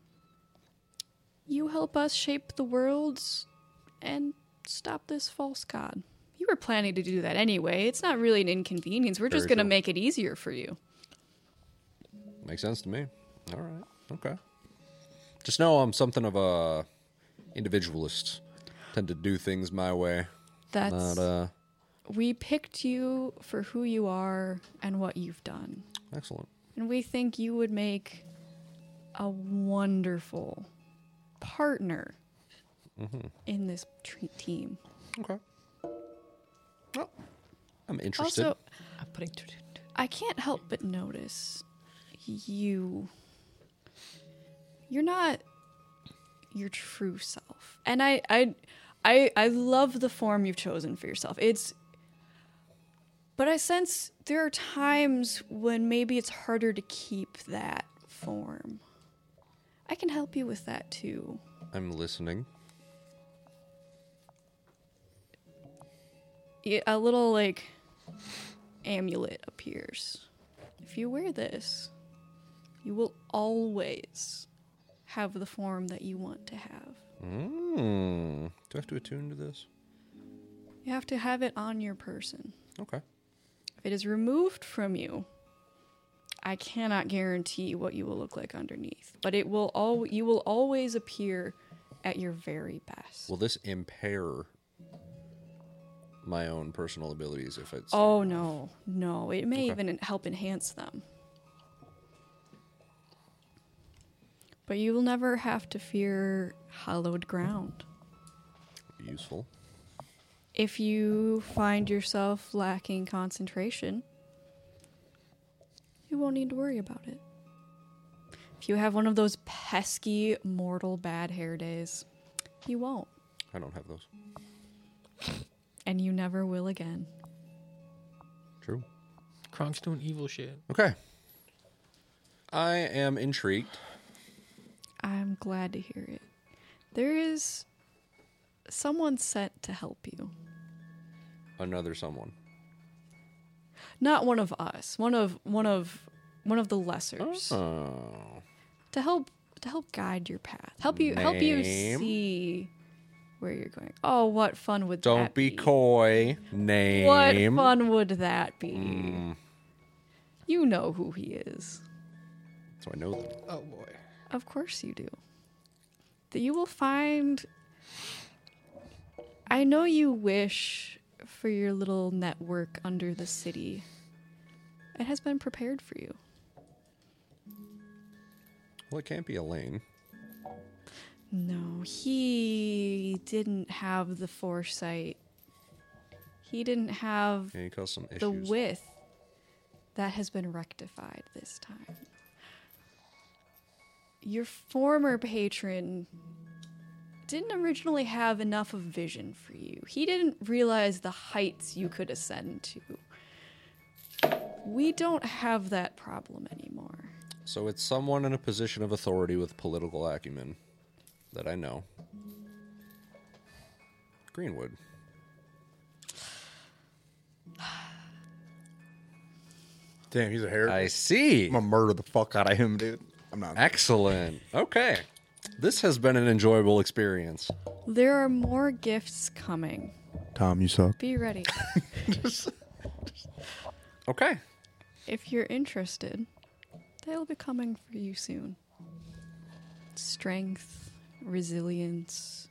you help us shape the world and stop this false god. You were planning to do that anyway. It's not really an inconvenience. We're just Very going to true. make it easier for you. Makes sense to me. All right. Okay. Just know I'm something of a individualist. Tend to do things my way. That's Not we picked you for who you are and what you've done. excellent. And we think you would make a wonderful partner in this team. Okay. Well, I'm interested. Also, I'm putting. I can't help but notice you're not your true self. And I love the form you've chosen for yourself. But I sense there are times when maybe it's harder to keep that form. I can help you with that too. I'm listening. A little like amulet appears. If you wear this, you will always have the form that you want to have. Do I have to attune to this? You have to have it on your person. Okay. If it is removed from you, I cannot guarantee what you will look like underneath. But you will always appear at your very best. Will this impair my own personal abilities if it's... Oh no. It may Okay. even help enhance them. But you will never have to fear hallowed ground. useful? If you find yourself lacking concentration, you won't need to worry about it. If you have one of those pesky, mortal bad hair days, you won't. I don't have those. And you never will again. True. Kronk's doing evil shit. Okay. I am intrigued. I'm glad to hear it. There is someone sent to help you. Another someone. Not one of us. One of the lessers. Oh. To help guide your path. Help you Name? see where you're going. Oh, what fun would that Don't be be? coy. Name. What fun would that be? Mm, You know who he is. so I know them. Oh boy. Of course you do. That you will find. I know you wish for your little network under the city. It has been prepared for you. Well, it can't be Elaine. No, he didn't have the foresight. He didn't have Yeah, you caused some issues. the width that has been rectified this time. Your former patron didn't originally have enough of vision for you. He didn't realize the heights you could ascend to. We don't have that problem anymore. So it's someone in a position of authority with political acumen that I know. Greenwood. Damn, he's a hair. I see. I'm gonna murder the fuck out of him, dude. I'm not. Excellent. Okay. This has been an enjoyable experience. There are more gifts coming. Tom, you suck. Be ready. Okay. If you're interested, they'll be coming for you soon. Strength, resilience.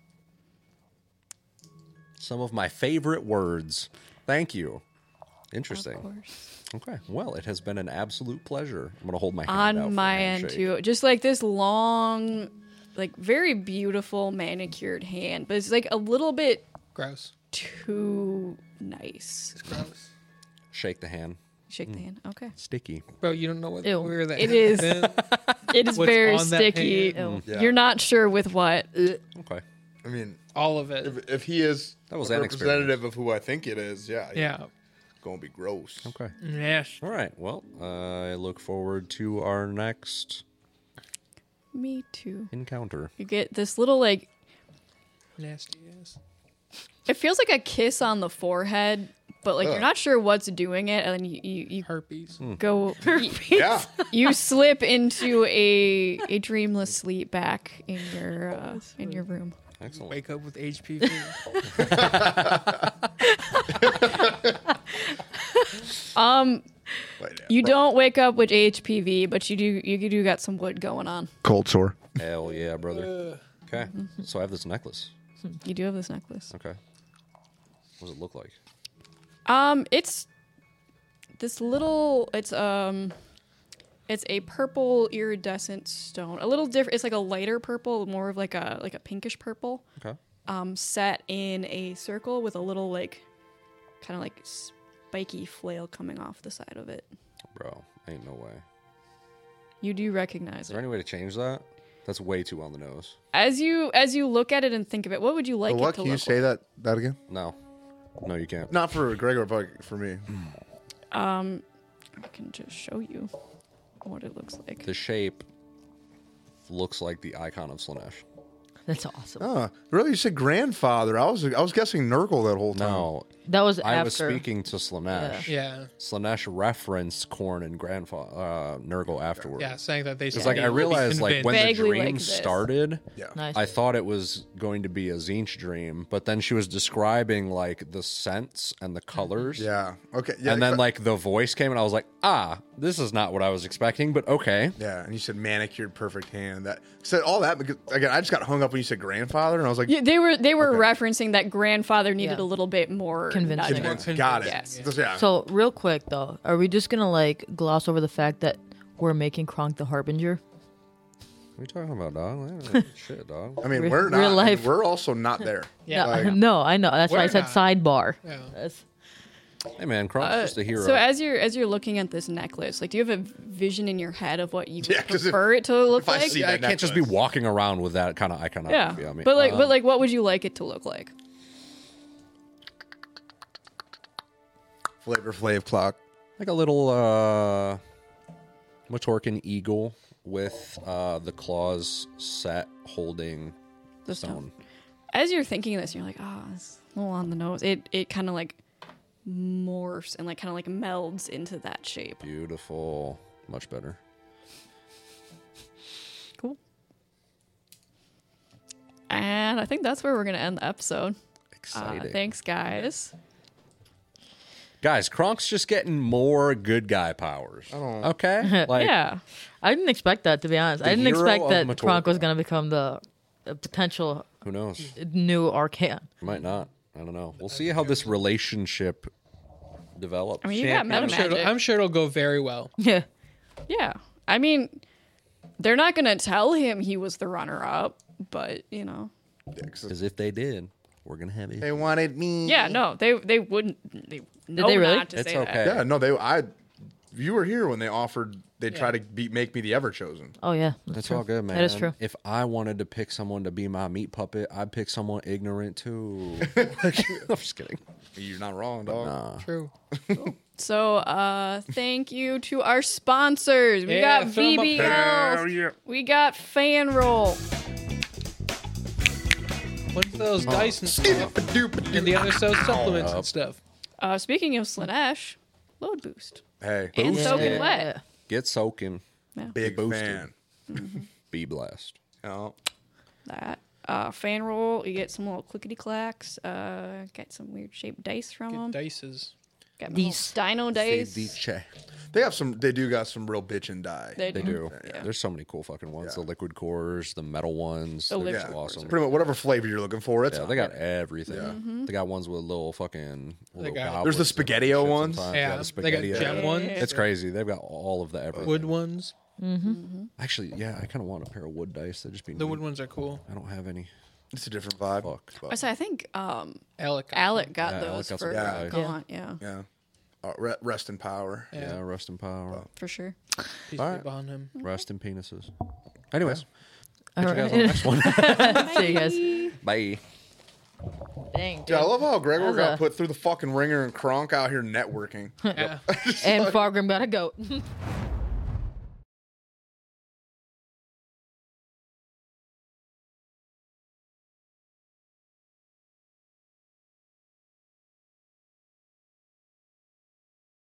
Some of my favorite words. Thank you. Interesting. Of course. Okay. Well, it has been an absolute pleasure. I'm going to hold my hand out On for my a end handshake. too. Just like this long, like very beautiful manicured hand, but it's like a little bit Gross. too nice. It's gross. Shake the hand. Shake the hand. Okay. Sticky. Bro, you don't know what Ew. where that It is. is. It is What's very on that sticky. hand? Ew. Yeah. You're not sure with what. Okay. I mean, All of it. If he is That was a an representative of who I think it is, yeah. Yeah. Gonna be gross. Okay. Yes. All right. Well, I look forward to our next Me too. encounter. You get this little like Nasty ass. it feels like a kiss on the forehead, but like you're Ugh. not sure what's doing it, and then you Herpes. go Yeah. you slip into a dreamless sleep back in your room. Excellent. Wake up with HPV. You don't wake up with HPV, but you do got some wood going on. Cold sore. Hell yeah, brother. Okay. So I have this necklace. You do have this necklace. Okay. What does it look like? It's this little. It's a purple iridescent stone. A little different. It's like a lighter purple, more of like a pinkish purple. Okay. Set in a circle with a little like, kind of like spiky flail coming off the side of it. Bro, ain't no way. You do recognize Is there it. any way to change that? That's way too on the nose. As you look at it and think of it, what would you like it What? to Can you look say like? that again? No. No, you can't. Not for Gregor, but for me. I can just show you what it looks like. The shape looks like the icon of Slanesh. That's awesome. Oh, really? You said grandfather. I was guessing Nurgle that whole time. No, That was I after. was speaking to Slanesh. Yeah. Slanesh referenced Korn and Nurgle afterward. Yeah, saying that they It's like I realized like when the Vaguely dream like this. started, Yeah. Nice. I thought it was going to be a Zinch dream, but then she was describing like the scents and the colors. Yeah. Okay. Yeah. And then like the voice came and I was like, this is not what I was expecting, but okay. Yeah, and you said manicured, perfect hand. That said all that because again, I just got hung up when you said grandfather, and I was like, Yeah, they were Okay. referencing that grandfather needed Yeah. a little bit more Convincing. nudging. got it. Yes. Yeah. So real quick though, are we just gonna like gloss over the fact that we're making Kronk the Harbinger? What are you talking about, dog? Shit, dog. I mean, Real- we're not. real life. We're also not there. Yeah. No, Like- no, I know. That's why I We're said not. sidebar. Yeah. That's- Hey man, Kronk's just a hero. So as you're looking at this necklace, like, do you have a vision in your head of what you would Yeah, 'cause prefer it to look if I like? see I that can't just be necklace. walking around with that kind of iconography. Yeah, I mean, but like, what would you like it to look like? Flavor Flav clock. like a little Matorkin eagle with the claws set holding The stone. As you're thinking this, you're like, it's a little on the nose. It kind of like morphs and like kind of like melds into that shape. Beautiful. Much better. Cool. And I think that's where we're gonna end the episode. Exciting. Thanks, guys. Guys, Kronk's just getting more good guy powers. Okay? Like, Yeah. I didn't expect that, to be honest. I The didn't hero expect of that Matorka. Kronk was gonna become the potential who knows? new Arcan. Might not. I don't know. We'll see how this relationship develops. I mean, you got meta magic. I'm sure it'll go very well. Yeah. Yeah. I mean, they're not going to tell him he was the runner up, but, you know. Because if they did, we're going to have it. They wanted me. Yeah, no, they wouldn't. They know they really? not to It's say okay. that. Yeah. No, you were here when they offered. They try to make me the ever chosen. Oh yeah. That's true. all good, man. That is true. If I wanted to pick someone to be my meat puppet, I'd pick someone ignorant too. I'm just kidding. You're not wrong, dog. Nah. True. So, thank you to our sponsors. We Yeah, got throw 'em up VB there. Health. We got Fanroll. What's those dice and stuff? And the other stuff, supplements and stuff. Speaking of Slanesh, load boost. Hey, And Boost soaking it. wet. Get soaking. big boosted. fan. Be blessed. Oh, That. Fanroll, you get some little clickety clacks. Get some weird shaped dice from them. Dices. Got These. Dino dice. they do got some real bitchin' die. They do. Yeah. There's so many cool fucking ones. Yeah. The liquid cores, the metal ones. The They're liquid just cores awesome. Pretty much whatever flavor you're looking for. It's Yeah, they got everything. Mm-hmm. They got ones with little fucking. Little got- There's the goblets and Spaghetti-O shit ones. sometimes. Yeah, the they got Spaghetti-O. gem ones. It's crazy. They've got all of the everything. Wood ones. Actually, yeah, I kind of want a pair of wood dice. They'd just be. The neat. wood ones are cool. I don't have any. It's a different vibe. Fuck. But, So I think Alec. Alec got Yeah, those Alec got for some Yeah. Gaunt. Yeah, yeah. Rest in power. Yeah, rest in power. for sure. Peace All right. be upon him. Rest in penises. Anyways, All catch you guys on the right. next one. See you guys. Bye. Dang, dude. Yeah, I love how Gregor That's got a- put through the fucking ringer and Kronk out here networking. Yeah. And Fargrim got a goat.